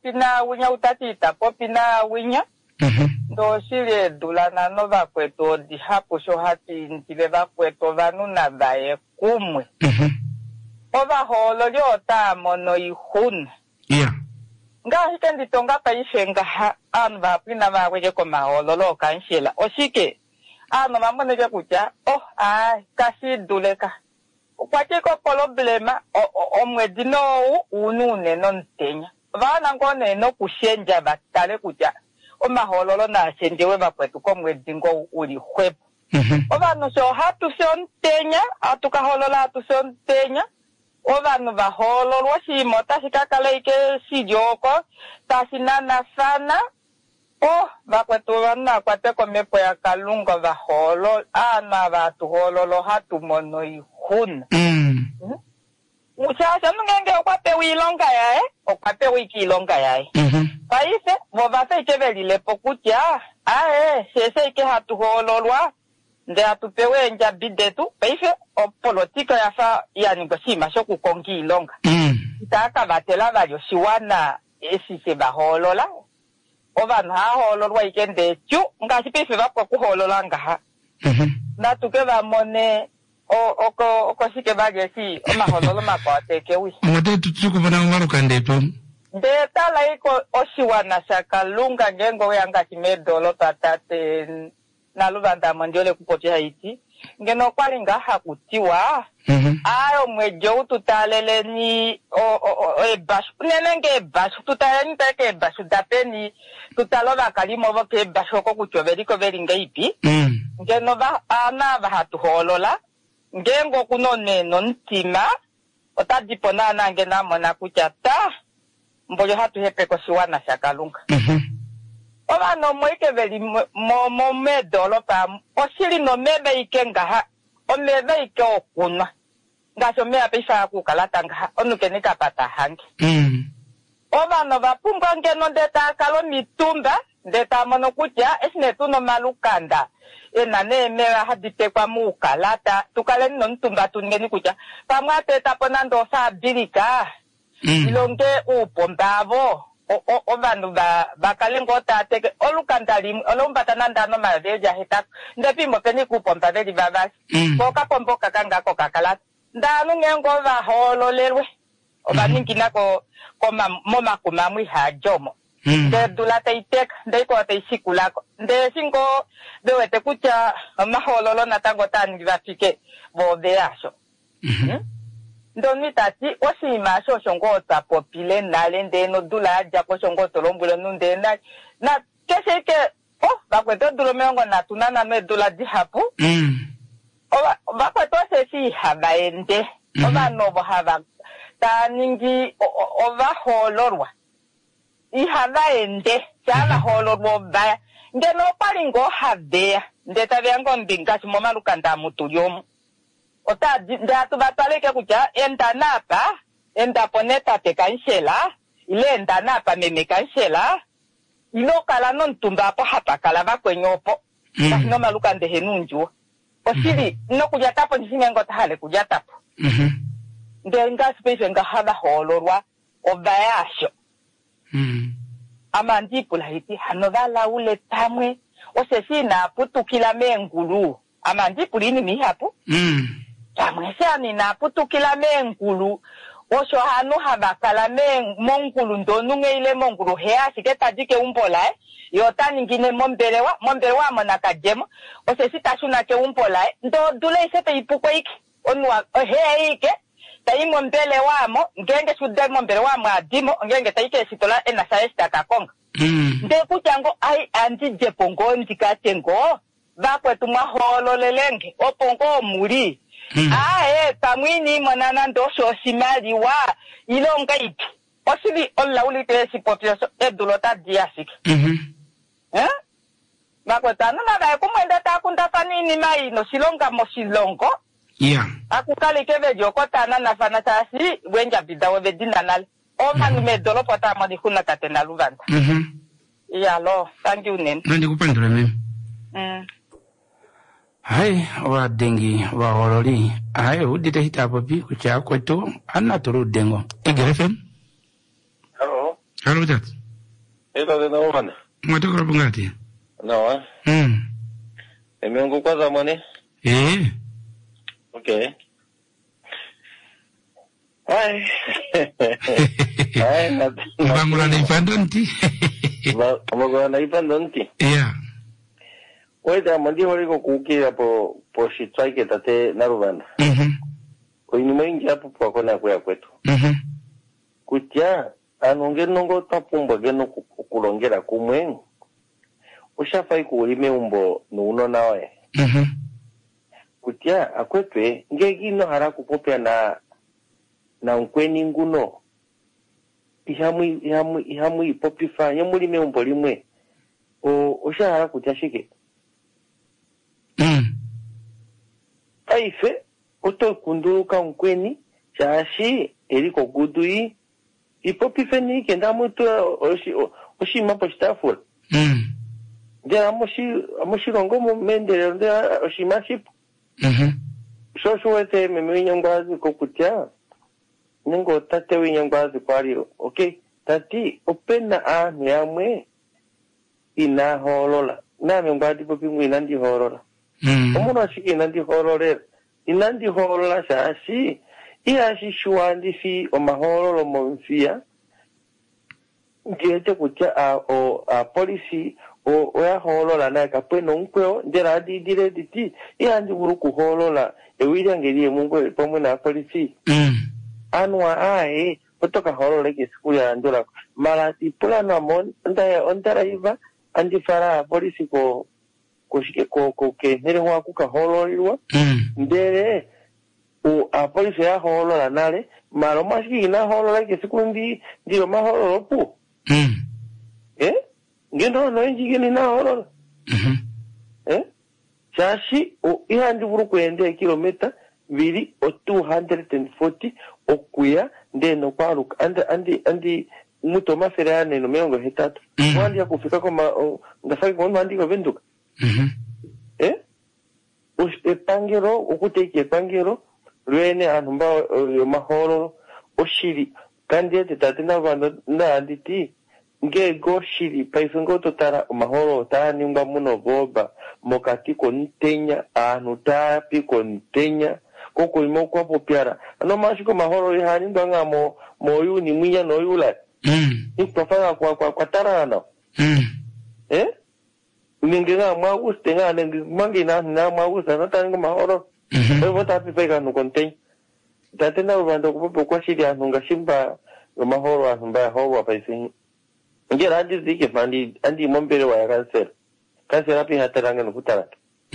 tapopina winya ndo shile dulana no bakweto di hapo sho hati ntile bakweto vanu na vae kumwe oba holo lyota mono ihuna nga hikendi tonga paishenga anu bapina bakweje ko maholo lo kanshela oshike anu mamoneke kucha kasi duleka kwatiko problema omwedino unune nontenya vana ngone no kushenja batale kuja omahololo na shenjewe bakwetu ko mwedingo uli hwepo ovanu so hatu sontenya atukaholola hatu sontenya ovanu bahololo washimo tashikakaleike sijoko tashinana sana bakwetu vana kwateko mepo ya kalunga baholo ana batuhololo hatu mono ihuna muchasha nungenge okwape wilonga yae okwape wikilonga yae paise bobase ikebelile pokutia sese ike hatuhololwa nde atupewe nja bidetu paise opolotiko yafa yani gosima shoku kongi ilonga itaka batela balyo shiwana esise baholola ovanu hahololwa ikende chu ngasipife bakwa kuholola ngaha natuke bamone oko shike bagesi omahololo makwateke wi mate tutuko bana ngaro kandeto Deta laiko oshiwana shakalunga ngengo yanga kimedolo patate na lubanda mandiole kupotea iti. Ngeno kwali ngaha kutiwa. Ayo mwejo tutalele ni ebashu. Nenenge ebashu tutalele nitake ebashu dapeni tutaloba kalimo voke ebashu ko kuchoveri ko veri ngeipi. Ngeno ba ana bahatu holola. Ngengo kuno neno ntima. Otadipona na ngena mona kuchata. Mboyo hatu hepe ko shiwana shakalunga. Oba no moike veli mo medolo pa osili no mebe ike ngaha o mebe ike okunwa ngaso me apisa kukalata ngaha onukenika pata hangi oba no bapumba ngeno ndeta kalo mitumba ndeta mono kutya esine tuno malukanda ena ne mera hadite kwa mukalata tukale no ntumba tungeni kutya pamwa teta ponando sa birika ilonge upombavo o vanhu vakalengo tate olukandali olombatana ndano maveja heta ndepimo peni kupomba veli vavasi boka pomboka kanga ko kakala ndanu ngengo va hololerwe obaningi ko moma kumamwi hajomo de dulata itek de ko te sikulako de singo dewete kucha mahololo natango tani vafike bo beasho Ndoni tati osima shongo ta popile nalende no dula aja ko shongo tolombulo nunde na kese ke bakweto dulomengo na tunana me dula di hapu bakweto se si habaende no bohava taningi ova holorwa I habaende sala holorwa ba ngeno palingo habea ndeta vyango mbingashi moma lukanda mutulyomu Ota ndatu bataleke kucha enda napa enda poneta te kanshela ile enda napa meme kanshela ilo kala non tumba po hapa kala bakwenyopo no maluka ndehe nunjua osili no kuja tapo nsinga ngota hale kuja tapo ndenga space nga haba holorwa obayasho amandipula hiti hanovala ule tamwe osesina putukila mengulu amandipulini mihapu Tamwesani na putukila mengulu osho hanu habakala mongulu ndonunge ile mongulu hea siketa dike umpola yotani ngine mombelewa monakajemo osesita shuna ke umpola ndo dule isepe ipukwe iki onwa hea ike tai mombelewa mo ngenge sude mombelewa mo adimo ngenge taike sitola ena saesta kakonga nde kuchango ai anti jepongo ndikatengo bakwe tumaholo lelenge opongo muri tamwini monana ndosho simali wa ilonga ipi osili olla ulite si population edulota diasik bakwe tanu na ba kumwenda takunda fanini mai no silonga mo silongo akukali kebe jokota na fana tasi wenja bidawo bedina nal o manu me dolo pota mo di kuna katena luvanda lo thank you nen nandi kupandura mimi Hai wa dengi wa horori hai udite hitapo pi kucha kwetu anaturu dengo egerefem Hello dat Ito de no wana Mwatokora bungati No Emengo kwa zamani Okay Hai Bangula na ifandonti Bangula na ifandonti Oida mandi horigo kukia po shitsaike tate narubanda. Oini maingi hapo po akona kuya kwetu. Kutia anongenongo tapumba geno kulongera kumwe. Ushafai kuulime umbo nuno nawe. Kutia akwetwe ngegino haraku popya na nkweni nguno. Ihamu ipopifa nyamulime umbo limwe. Osha haraku tashike. Aife oto kunduka nkweni chashi eliko gudui ipopifeni kenda mutu oshi mapo staful de amoshi rongo mende de oshi masip so suete me nyangwazi kokutia ningo tate nyangwazi kwari okay tati opena a nyamwe ina holola na nyangwazi popimwe nandi holola Omono shiki nandi hororera. Inandi horola shashi. Iashi shuandi fi o mahorolo monfia. ngete kutya o policy o ya holola na kapwe nonkwe ndera dire diti yandi buruku holola ewiri ngeri mungu pomwe na policy anwa kutoka holola ke siku ya ndola mara tipula na mon ndara iva andi fara policy ko kushike ko ke nere wa kuka hololwa ndere a policy ya holola nale mara mashiki na holola ke siku ndio maholo pu ngendo no njigeni na holola shashi ihandi buru kwende kilomita biri o 240 okuya ndeno kwaruka andi muto maferane no mengo hetatu wandi ya kufika koma ngafaki kwa wandi kwa venduka epangero ukuteke epangero lwene anumba yo maholo oshiri kandi ete tatina bando na anditi nge go shiri paifungo totara maholo tani mba muno boba mokati kontenya anu tapi kontenya koko imo kwa popiara ano mashiko maholo ihani ndanga moyu ni mwinya no yula ikufanga kwa tarana ningenga mwaguste nga mangina na mwagusta no tani maholo evo tapi pega no kontenya tatena bando kupo kwa shiri anu ngashimba maholo anu howa paifungo ngera andi zike fandi andi mombere wa kansel api hataranga no kutaraka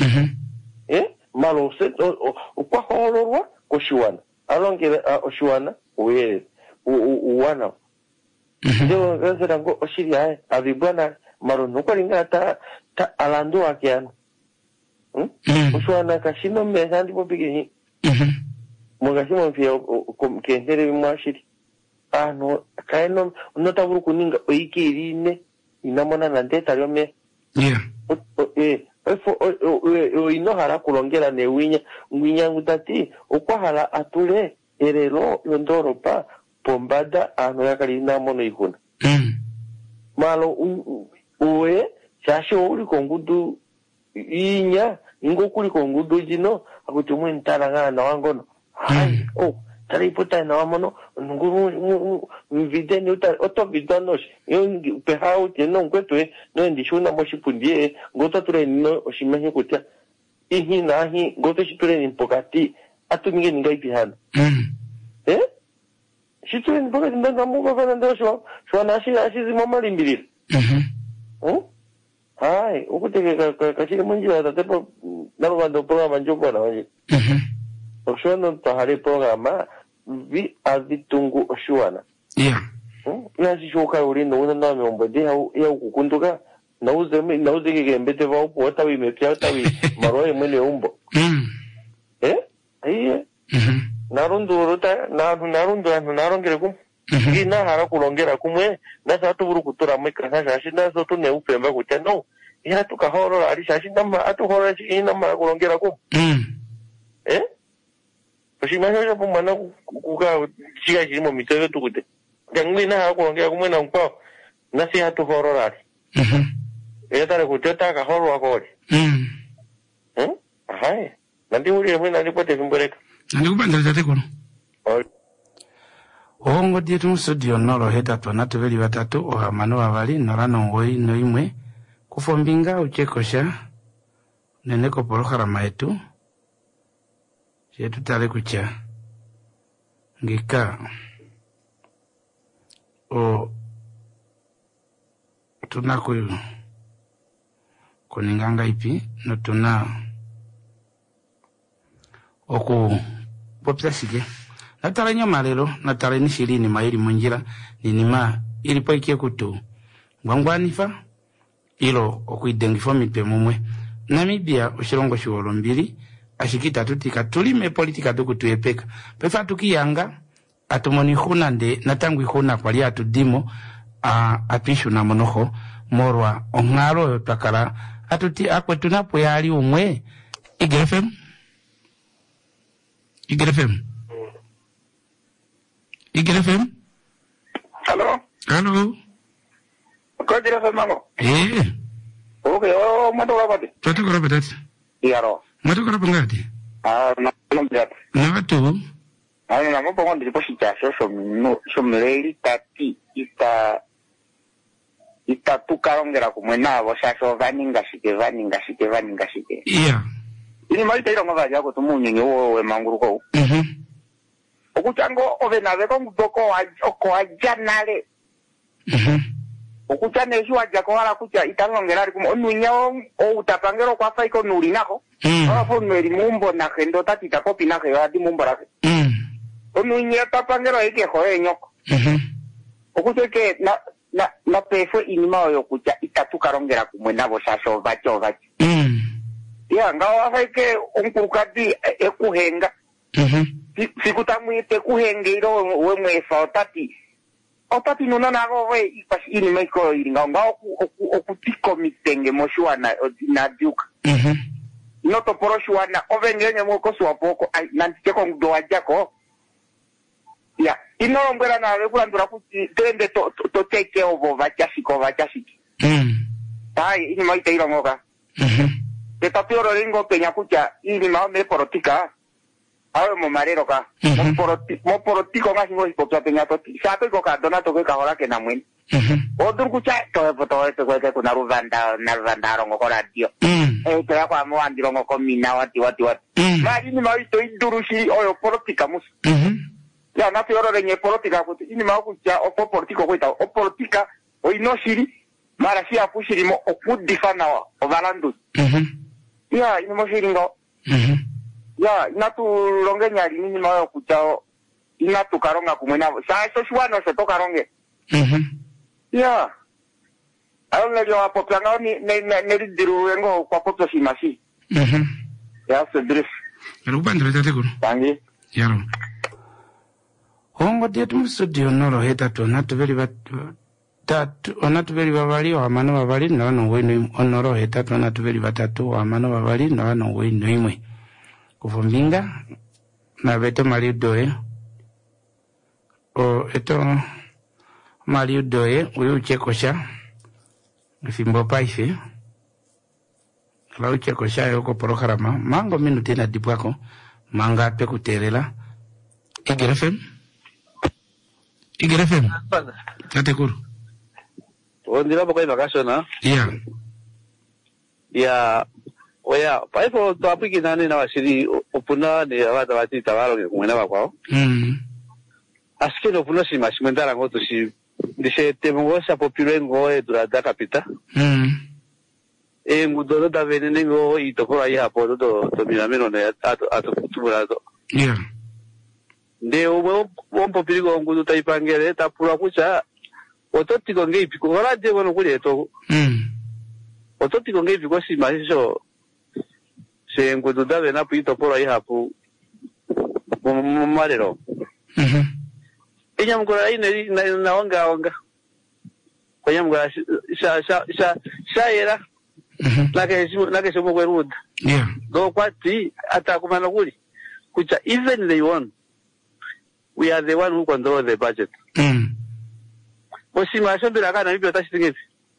malo se kwa holorwa koshuana alongere oshuana uye uwana ndio kansel ngo oshiri ai abibwana maro no kwalinga ta alando akiano oshuana kashino mbezandi popige mugashimo mfia kendere mwashiri no kaino nota buru kuninga oikirine inamona na ndeta lyome inohara kulongera ne winya ngutati okwahala atule erero yondoropa pombada ano yakali namono ikuna malo uwe shasho uli kongudu inya ingokuli kongudu jino akuti mwentara ngana wangono taripota na wamono nguru videni oto vidanos yongi pehau teno ngwetwe no ndishuna moshipundie ngota ture no oshimehe kutia ihi nahi ngota shiture ni mpokati atunge ngai pihana shiture ni mpokati ndanga mungu kana ndosho shwa nashi zimama limbirira hai ukuteke kachile munjira tatepo nalubando programa njoko na waje oshuana tahari programa vi avitungu oshuana yazi shoka uri no na membo de ya kukunduka nauze kembete va upo tawi mepya tawi maroe mwele umbo aiye narundu ruta narongere kum ina hara kulongera kumwe na satu buru kutura mweka sasa shina soto ne upemba kucha no ina tukahoro ali shashinda ma atuhoro ina ma kulongera kum Oshimanya po mana kuka chiga chimo mitero tukute. Jangli na kulongera kumwe na mpa na si hatu hororari. Tare kuteta ka horo akori. Hai. Nanti uri mwe nani pote vimboreka. Nani kubanda tate kono. Ongo dietu studio noro heta tonatu veli batatu oha mano avali norano ngoi no imwe kufombinga uchekosha neneko porohara maetu yetu tale kucha ngika tuna kuninganga ipi no tuna oku popsa sige natala nyoma lero natala ni shirini maili munjira ninima ilipo ikie kutu ngwangwanifa ilo okuidengifo mipe mumwe Namibia oshirongo shiwolo mbili ashikita tutika tulime politika tukutuepeka pefa tukiyanga atumoni huna nde natangu huna kwa liya tudimo apishu na monoho morwa ongaro takara atuti akwe tunapo yali umwe Igerefem Hello Kodira Fernando Okay, matokora pati. Matokora pati. Iyaro. Matokora pangati. Namjat. Natu. Namo pongo ndipo shicha so mireli tati ita itatukalongela kumwe nabo shasho vaningashike. Yeah. Ini maita irongo vaja ko tumunyinyi wowe manguruko. Okuchango ovenave ko ngudoko oko ajanale. Okuchane shu aja ko ala kucha italongela ari kumo onunya o utapangero kwa faiko nuri nako. Afo nweri mumbo na kendo tatita kopi na kero adi mumbo rake. Onunya tapangero ike hoe nyoko. Okucheke na pefo inima oyo kucha itatukalongela kumwe nabo shasho vacho. Ya ngawa faike onkurukati ekuhenga. Sikutamwite kuhengeiro we mwefa otati nuna nago we ipasi ini meiko iringa ngao okutiko mitenge moshuana na duka. Noto poro shuana ovengenye mwoko suwapoko nantiteko mdoa jako. Ya inombera na regulandura kuti tende to take over vachashiki. Tai ini maita irongoka. Tetapioro ringo peña kucha ini mao me porotika. Awe mo marero ka. Mo porotiko nga singo hipopsa peña toti. Sato iko ka donato ke kahora ke namwin. Odur kucha to eto kweke kuna ruvanda rongo ko radio. To ya kwa mo andirongo ko mina wati. Ma ini mao ito idurushi oyo porotika mus. Ya na pioro renye porotika kuti ini mao kucha o porotiko kuita o porotika o inoshiri mara si apushiri mo okudifana o valandus. Ya ini mo shiringo. Ya inatu longe nyari nini mayo kuchao inatu karonga kumwena sa eso shuano se toka ronge. Ya ayo ngejo apopyanga ni diru engo kwa poto shimasi. Ya se drif. Rubandre tatekuru. Tangi. Yaro. Hongo dia tu studio noro heta to natu veri batatu onatu veri bavali wa mano bavali na no wenu onoro heta to natu veri batatu wa mano bavali na no wenu imwe. Kufumbinga na beto Mariu Doe o eto Mariu Doe uyu chekosha fimbo paife la uyu chekosha yoko porokarama mango minuti na dipwako manga pe kuterela Igerefem tatekuru ondira boko ibakashona ya oya paifo to apiki nani na washiri opuna ni abata batita balo kumwena bakwao askeno opuna si mashimendara ngoto si dishe temongo sa popule ngo durada kapita ngudodo da venene ngo itokora ya podo to mirameno ne ato kutumurado nde obo populi ngo ngudo taipangere tapura kucha ototiko ngeipi ko radio bono kule to ototiko ngeipi ko si masho se ngududa vena pito por ahí hapu marero ella mukora ine na onga konya mukora sha era la que se mueve wood do kwati atakumana kuli kucha even they won we are the one who control the budget osimashon bila kana hivyo tashingepi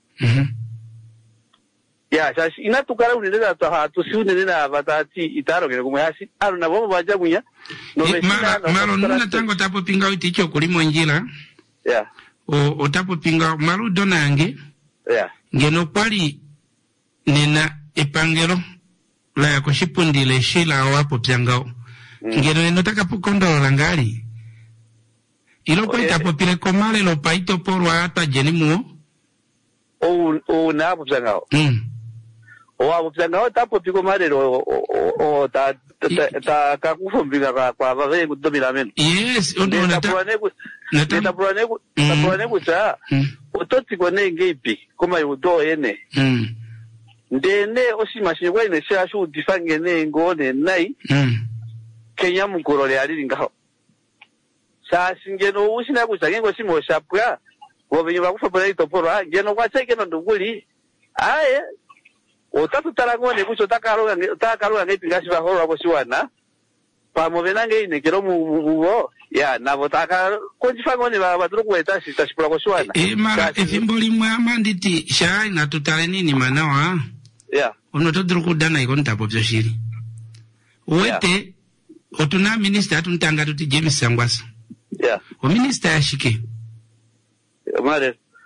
ya sasa inatukara uneneza tusiunenena batati itaro ngene kumwe hasi aro na bomo baja munya no maro nuna tango tapo pinga uticho kulimo njira o tapo pinga maru donange ngeno pali nena epangero la ya koshipundile shila wapo pyangao ngeno enotaka pukondo rangali ilo pa itapo pile komale lo paito porwa ata jenimuo o na hapo pyangao o hapo pyangao tapo piko marero o ta kakufumbika kwa bave kudomira meno yes ondo neta kucha ototi kone ngeipi koma yudo ene ndene osimashingwa ine shashu difangene ngone nai Kenya mukoro ali ngaho sasa ngeno usina kucha ngo simo shapwa wobenye bakufapora itoporo ngeno kwache keno nduguli aye otatu tarangone kucho takaruga ngepingashi bahoro aboshiwana pamovenange ine kero muwo ya nabo taka konjifangone baturu kueta sitashipura koshiwana mara efimboli mwama nditi sha na tutale nini manawa unotoduru kudana ikonta popyo shiri wete otuna minister atuntanga tuti James Sangwasa o minister yashike mare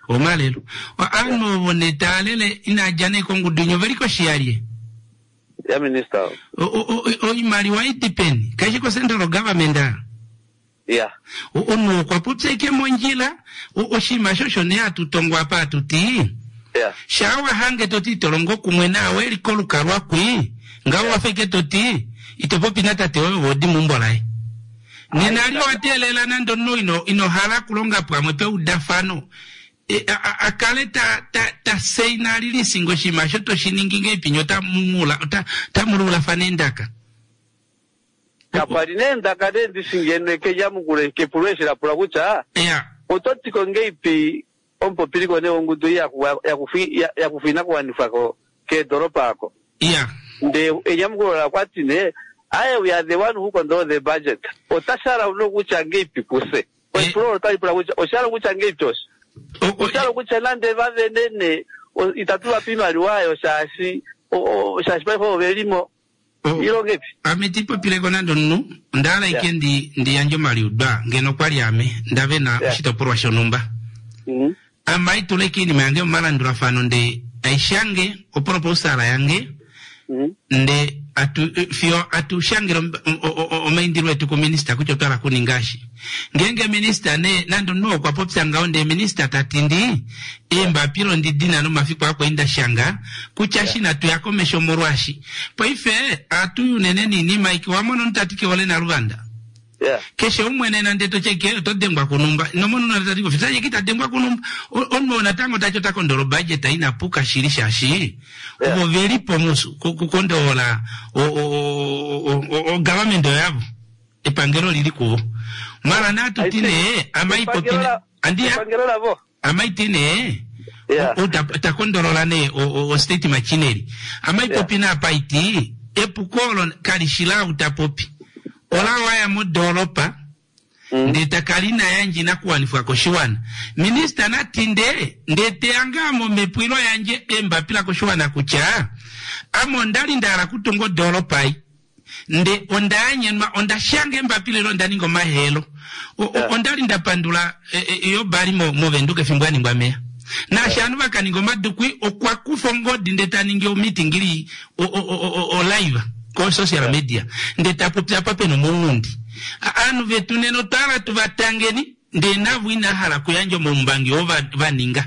O malelo. O ano bonetalele ina jane kongu dunyo veliko shiarie. Ya minister. O imari wa itipeni. Kashi ko central government da. Yeah. Ono kwa puteke monjila o shima shosho ne atutongwa pa tuti. Yeah. Shawa hange toti tolongo kumwena weli kolu karwa kwi. Ngawa feke toti itopopi nata tewe wodi mumbolai. Ninalio atelela nando no ino hala kulonga pa mwepe udafano. Akale ta seina lili singo shima shoto shininginge pinyo ta mumula fanendaka. Kaparinenda kade disingene ke yamugure ke purweshe la pulagucha. Yeah. Ototi kongeipi ompo piriko ne ongudu ya kufina kwa nifako ke doropa ako. Yeah. De yamugure la kwatine we are the one who control the budget. Otashara ulo kucha ngeipi kuse. Oipuro otari pulagucha oshara kucha ngeipi tos. Oshara kucha lande vave nene itatula pima riwayo shashi shashi paifo velimo. Irongepi ametipo pile konando nu ndala ikendi ndi yanjo maliuda ngeno kwali ame ndave na shitopurwa shonumba amaitu lekini mange mala ndura fano nde aishange oporopostara yange nde atu shangiro omaindirwe tuko minister kuchotara kuningashi ngenge minister ne nando no kwa popsa ngaonde minister tatindi emba piro ndi dina no mafiko ako inda shanga kuchashina tu yakomesho morwashi paife atu yuneneni ni maiki wamono ntatike wale na Rwanda. Keshe umwene na ndeto cheke to dengwa kunumba nomono na tatiko fitaje kita dengwa kunumba onmo na tango tachota kondoro budget ina puka shirisha shi ubo veri pomusu kukondola o government yabo epangero liliko mara natu tine amaipo tine andia amaitine utakondorola ne o state machinery amaipo pina paiti epukolo kalishila utapopi ola waya mudoropa ndeta kalina yanji na kuwanifuwa koshiwana minister na tinde ndete angamo mepwilo yanje emba pila koshiwana kucha amo ndali ndala kutungo doropai nde ondanye onda shange emba pila ilo ndaningo mahelo ondali ndapandula iyo bari mo venduke fimbwani ngwamea na shanu bakaningo madukwi okwa kufongo ndeta ninge o meeting ili o live ko social media ndeta popya pape no mundi anu vetuneno tala tuvatangeni nde navuina hala kuyanjo mumbangi ova vaninga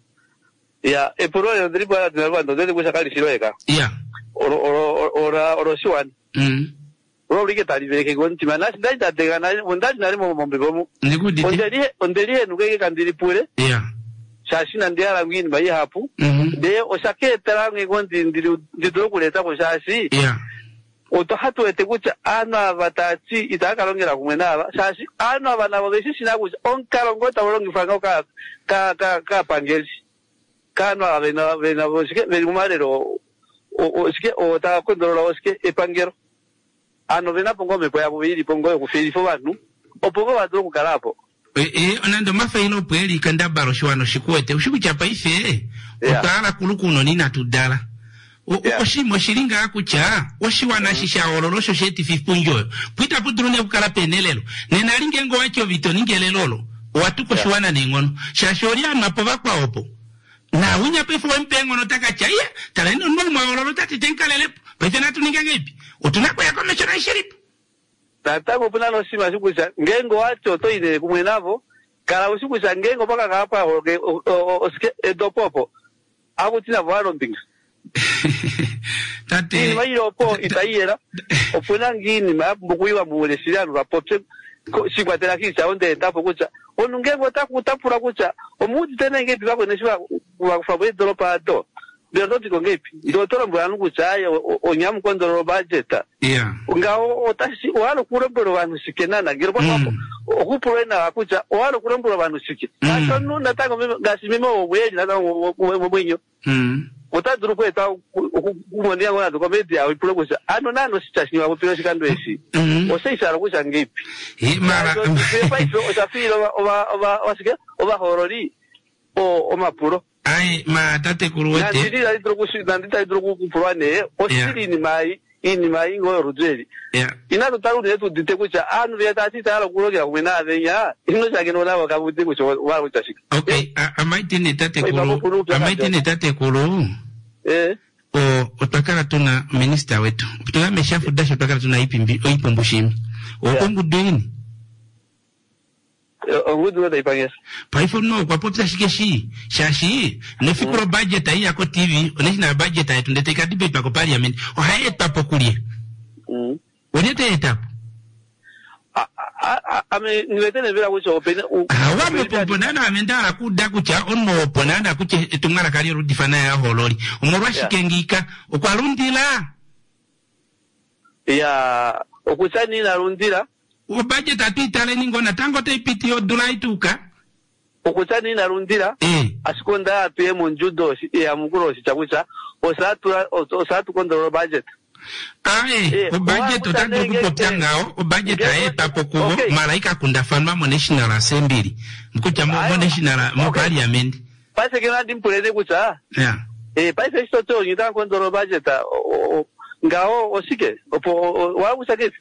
ya epuro yo dribo ala tunalwando ndende kushakali shiroeka ya ora shiwan oro like taliveke gonti manasi ndaita tegana undali nali mombe bomu nikudi ondeli nukeke kandili pure ya shashina ndiala ngini bayi hapu de oshake tarange gonti ndidoro kuleta ko shashi ya oto hatu etekucha ana batati itakalongera kumwenaba shashi ana banabo besishina kucha onkalongota bolongi fanga ka pangeli kana abena boshike belimumarero oshike ota kondorola oshike epangero ano bena pongo mepo ya bubiri pongo kufilifo bantu opongo badro kukalapo onando mafailo pweli kanda baro shwano shikuete ushikuchapa ife otala kulukuno nina tudala oshimo shilinga akucha oshiwana shisha ololosho sheti fipunjo pwita pudrune kukala penelelo nenalinge ngo wacho vito ningelelolo watuko shiwana nengono shashoria napova kwa opo na unya pefo mpengo notaka chaya talendo nmo ololo tati tenkalelepo pefena tuninga ngepi utunako ya komeshona shiripo tatako puna no shima shukusha ngengo wacho to ine kumwenavo kala ushukusha ngengo paka kapa oske edopopo akutina valo mbinga tate mayo po itaiera opuna ngini mabukwiwa mule siriano rapopse sikwatela kisha onde tapo kucha onungengo takutapura kucha omuti tena ngepi bako neshiwa wakufabwe doropa do Beroti kongepi ndotoro mbwana kuchayo onyamu kondoro budget yeah ngao otashi walo kurembero vanhu sikenana ngirpo hapo okupurena akucha walo kurembero vanhu sike aso nuna tango ngasi memo weji na mwenyo otaduru kweta kumondia ngona dokumenti ya ipulo kucha ano nano sichashniwa kupiro shikando esi oseisara kucha ngepi mara paiso osafiro wasike horori o mapuro ai ma tate kuruwete nandita idroku kupurwane osiri ni mai ini maingo rujeli ina tutarude tudite kucha anu vyata sita la kuloga kumena avenya ino chakino lavo kabuti kucho wala kuchashika. Okay, amaitini tate kulu otakala tuna minister wetu kutoka meshafu dasho otakala tuna ipumbushimi okongu deni ongudu wada ipangesa paifo no kwa popita shikeshi shashi nefikro budget ayi yako TV oneshina budget ayi tundeteka debate pako parliament ohaye etapo kulie onete etapo ame niwetene vila kucho opene wame poponana amendala kuda kucha onmo oponana kuche tungara kali rudifana ya hololi umorwa shikengika okwalundila ya okuchani na rundila o budget atitale ningona tango te ipiti odula ituka okuchani na rundila asikonda atuye munjudo ya mukuro chakucha osatu konda budget o budget otango kupotangao o budget aeta pokubo malaika kundafanwa mo National Assembly mkucha mo National mo Parliament paise kena dimpulene kucha paise istoto nyita konda budget ngao osike opo wa kusake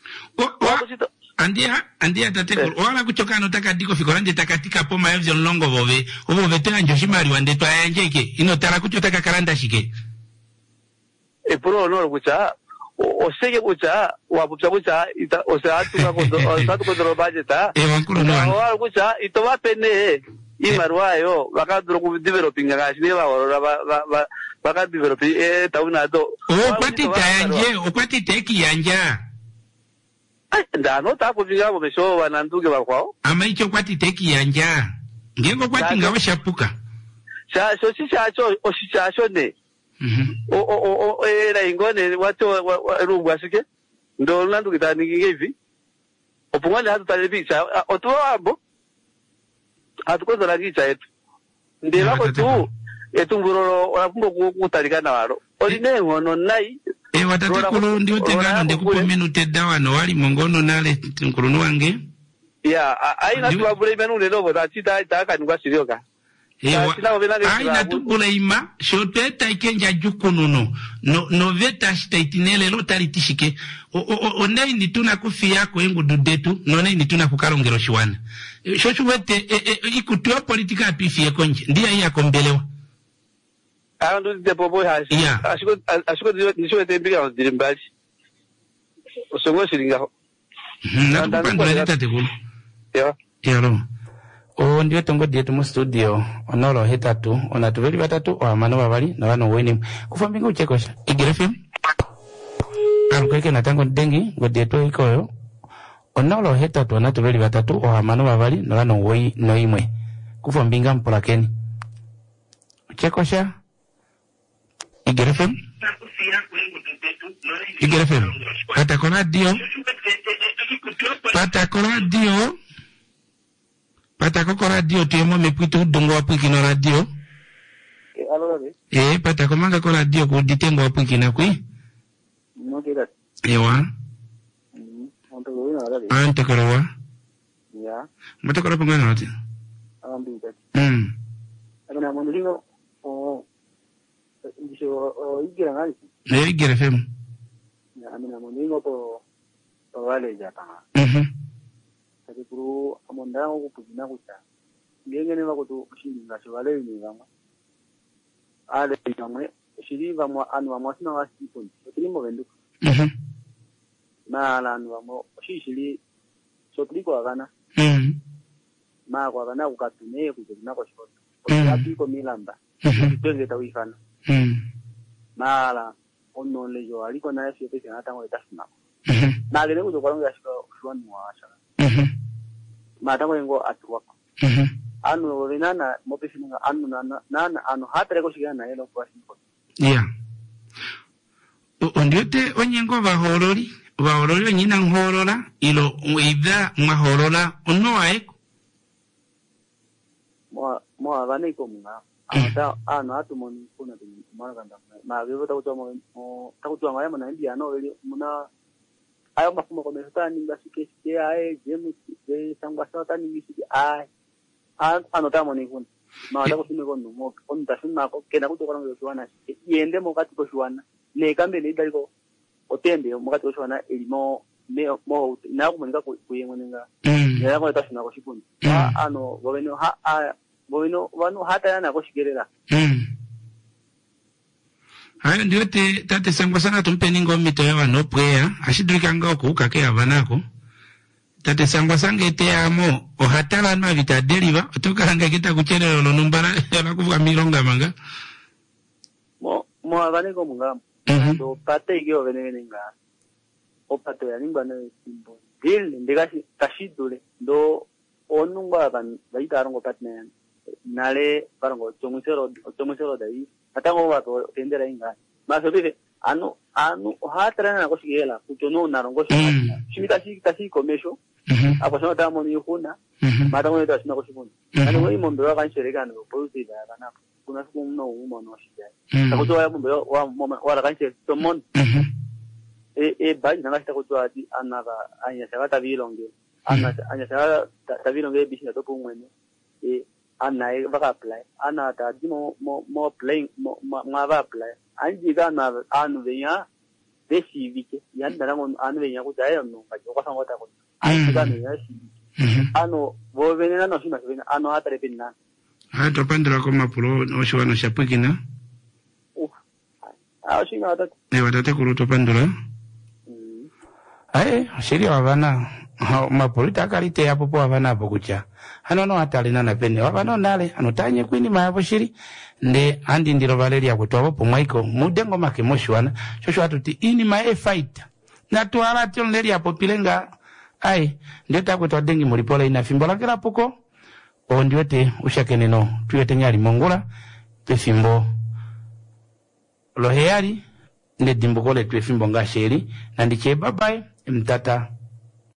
Andia tatekolo wala kuchoka no takatiko fikoranje takatika poma evyo longo bove obo tena njoshimari wande to ayanjeke ino tara kuchotaka karanda shike pro no kucha osege kucha wapucha kucha osatu kondo budget wankuru no wala kucha itowa pene imarwayo bakadro ku developing ngashi ne baka develop tauna do okwati tayanje okwati teki yanja ndano tako vigabo besho wananduge bakwao ama icho kwati teki yanja ngengo kwati ngawe shapuka so sishacho osishacho ne era ingone wato rungu asike ndo nanduge tani hivi opungwane hatu talebicha otwabo hatukoza la gicha yetu ndela ko tu etunguro orapumbo kutalikana waro oline ngono nai watatekulu ndio tengano ndekupo minute dawano wali mongono nale nkulunu wange aina tuwabule imenu lelobo tatita itaka nikuwa sirioka aina tubula ima shoteta ikenja jukununo no veta shita itinele lo talitishike onei nituna kufi yako engu dudetu nonei nituna kukalongero shiwana shoshu wete ikutua politika atwifie konje ndia iya kombelewa ando de popo hashi ashiko nisho tembika ondirimbali osongo siringa nakupandula tatekulu yalo ndio tongo dietu mu studio onolo hetatu onatuveli batatu oamano babali na bano weni kufambinga uchekosha igirefim alukeke natango dengi godietu ikoyo onolo hetatu onatuveli batatu oamano babali na bano wei noimwe kufambinga mpolakeni uchekosha igirefim patakola dio patako radio tuyemo mepwitu dongo wapwiki no radio patako manga ko radio ku ditengo wapwiki na kui ewa antekorowa motokoro pangana note akana mondingo ndicho igira ngali igira fem amina mondingo po wale jata kuru amonda okupuzina kucha ngengene bakoto kushinga chobale ni bamwe ale bamwe shiri bamwe anu bamwe sina wasipo kirimo benduka na anu bamwe shishiri sotliko agana ma kwa gana ukatune kuzina kwa shota yapiko milamba twenge tawifana mala onno lejo aliko na yesi pesa hata ngo itasima na gele kutokalonga shiko shwani mwasha matango yengo atuwako anu olinana mopesi nga anu nana anu hatare ko shigana yelo kwa siko ondiote onyengo bahorori nyina nhorola ilo uidha mahorola onno aeko mo abane ko munga ata anu atumoni kuna tumara ma bebo takutoa ngaya mana ndia no eli muna ayo mafumo kwa mesotani ngasike sike ae jemu sike sangwa sotani ngisike ae anotamo ni kuna maada kusime kono mo on tasuna ko kena kutoka ngo shwana yende mo kati ko shwana ne kambe ni daliko otende mukati oshwana elimo mo na kumonika kuyengonenga ya ko tashina ko shipundi ano boveno vanu hata yana ko shigerera hayo ndio tate sangwa sana tumpeni ngombe to yawa no prayer ashidrika ngoko ukake avanako tate sangwa sangete amo ohatala na vita deriva otokaranga kita kuchelelo no numbara yala kuvuka milonga manga mo avaneko mungam do pate igyo venenga opato ya nimba na simbo dil ndigashi kashidule ndo onunga ban baitarongo patna nale parongo chomusero dai atango wato tendera inga masobire anu hatara na koshigela kuchono narongo shimitashi komesho apo sema tamo ni huna matango yetu asina koshibuni ani ngo imondo wa kanshereka no positive bana kuna siku mno umono shija takutoa ya mumbe wa kanshe tomon baji nanga sitakutoa ati anaka anya sagata bilonge anya sagata bilonge bishina to kumwene ana baka apply ana ta dimo mo playing ma va apply anji kana anu venya desi vike yanda rango anu venya ku dai no ka jo ka sangota ko anji kana ya si ano bo venena no sima venena ano atare pinna to pandra ko mapuro no shwana shapukina shina ata watate kuruto pandra shiri wavana mapurita akalite yapo po avana apo kucha hanono atalina na pene wavano nale anotanye kwini mayapo shiri nde andi ndiro valeri ya kutuwa po mwaiko mudengo make moshwana shosho atuti ini mae fight na tuwala tion leri ya popilenga ndio takutuwa dengi mulipole ina fimbola kila puko ondiwete ushakeneno tuyete nyari mongula pe fimbo loheyari nde dimbukole tuwe fimbo nga sheri na ndiche babae mtata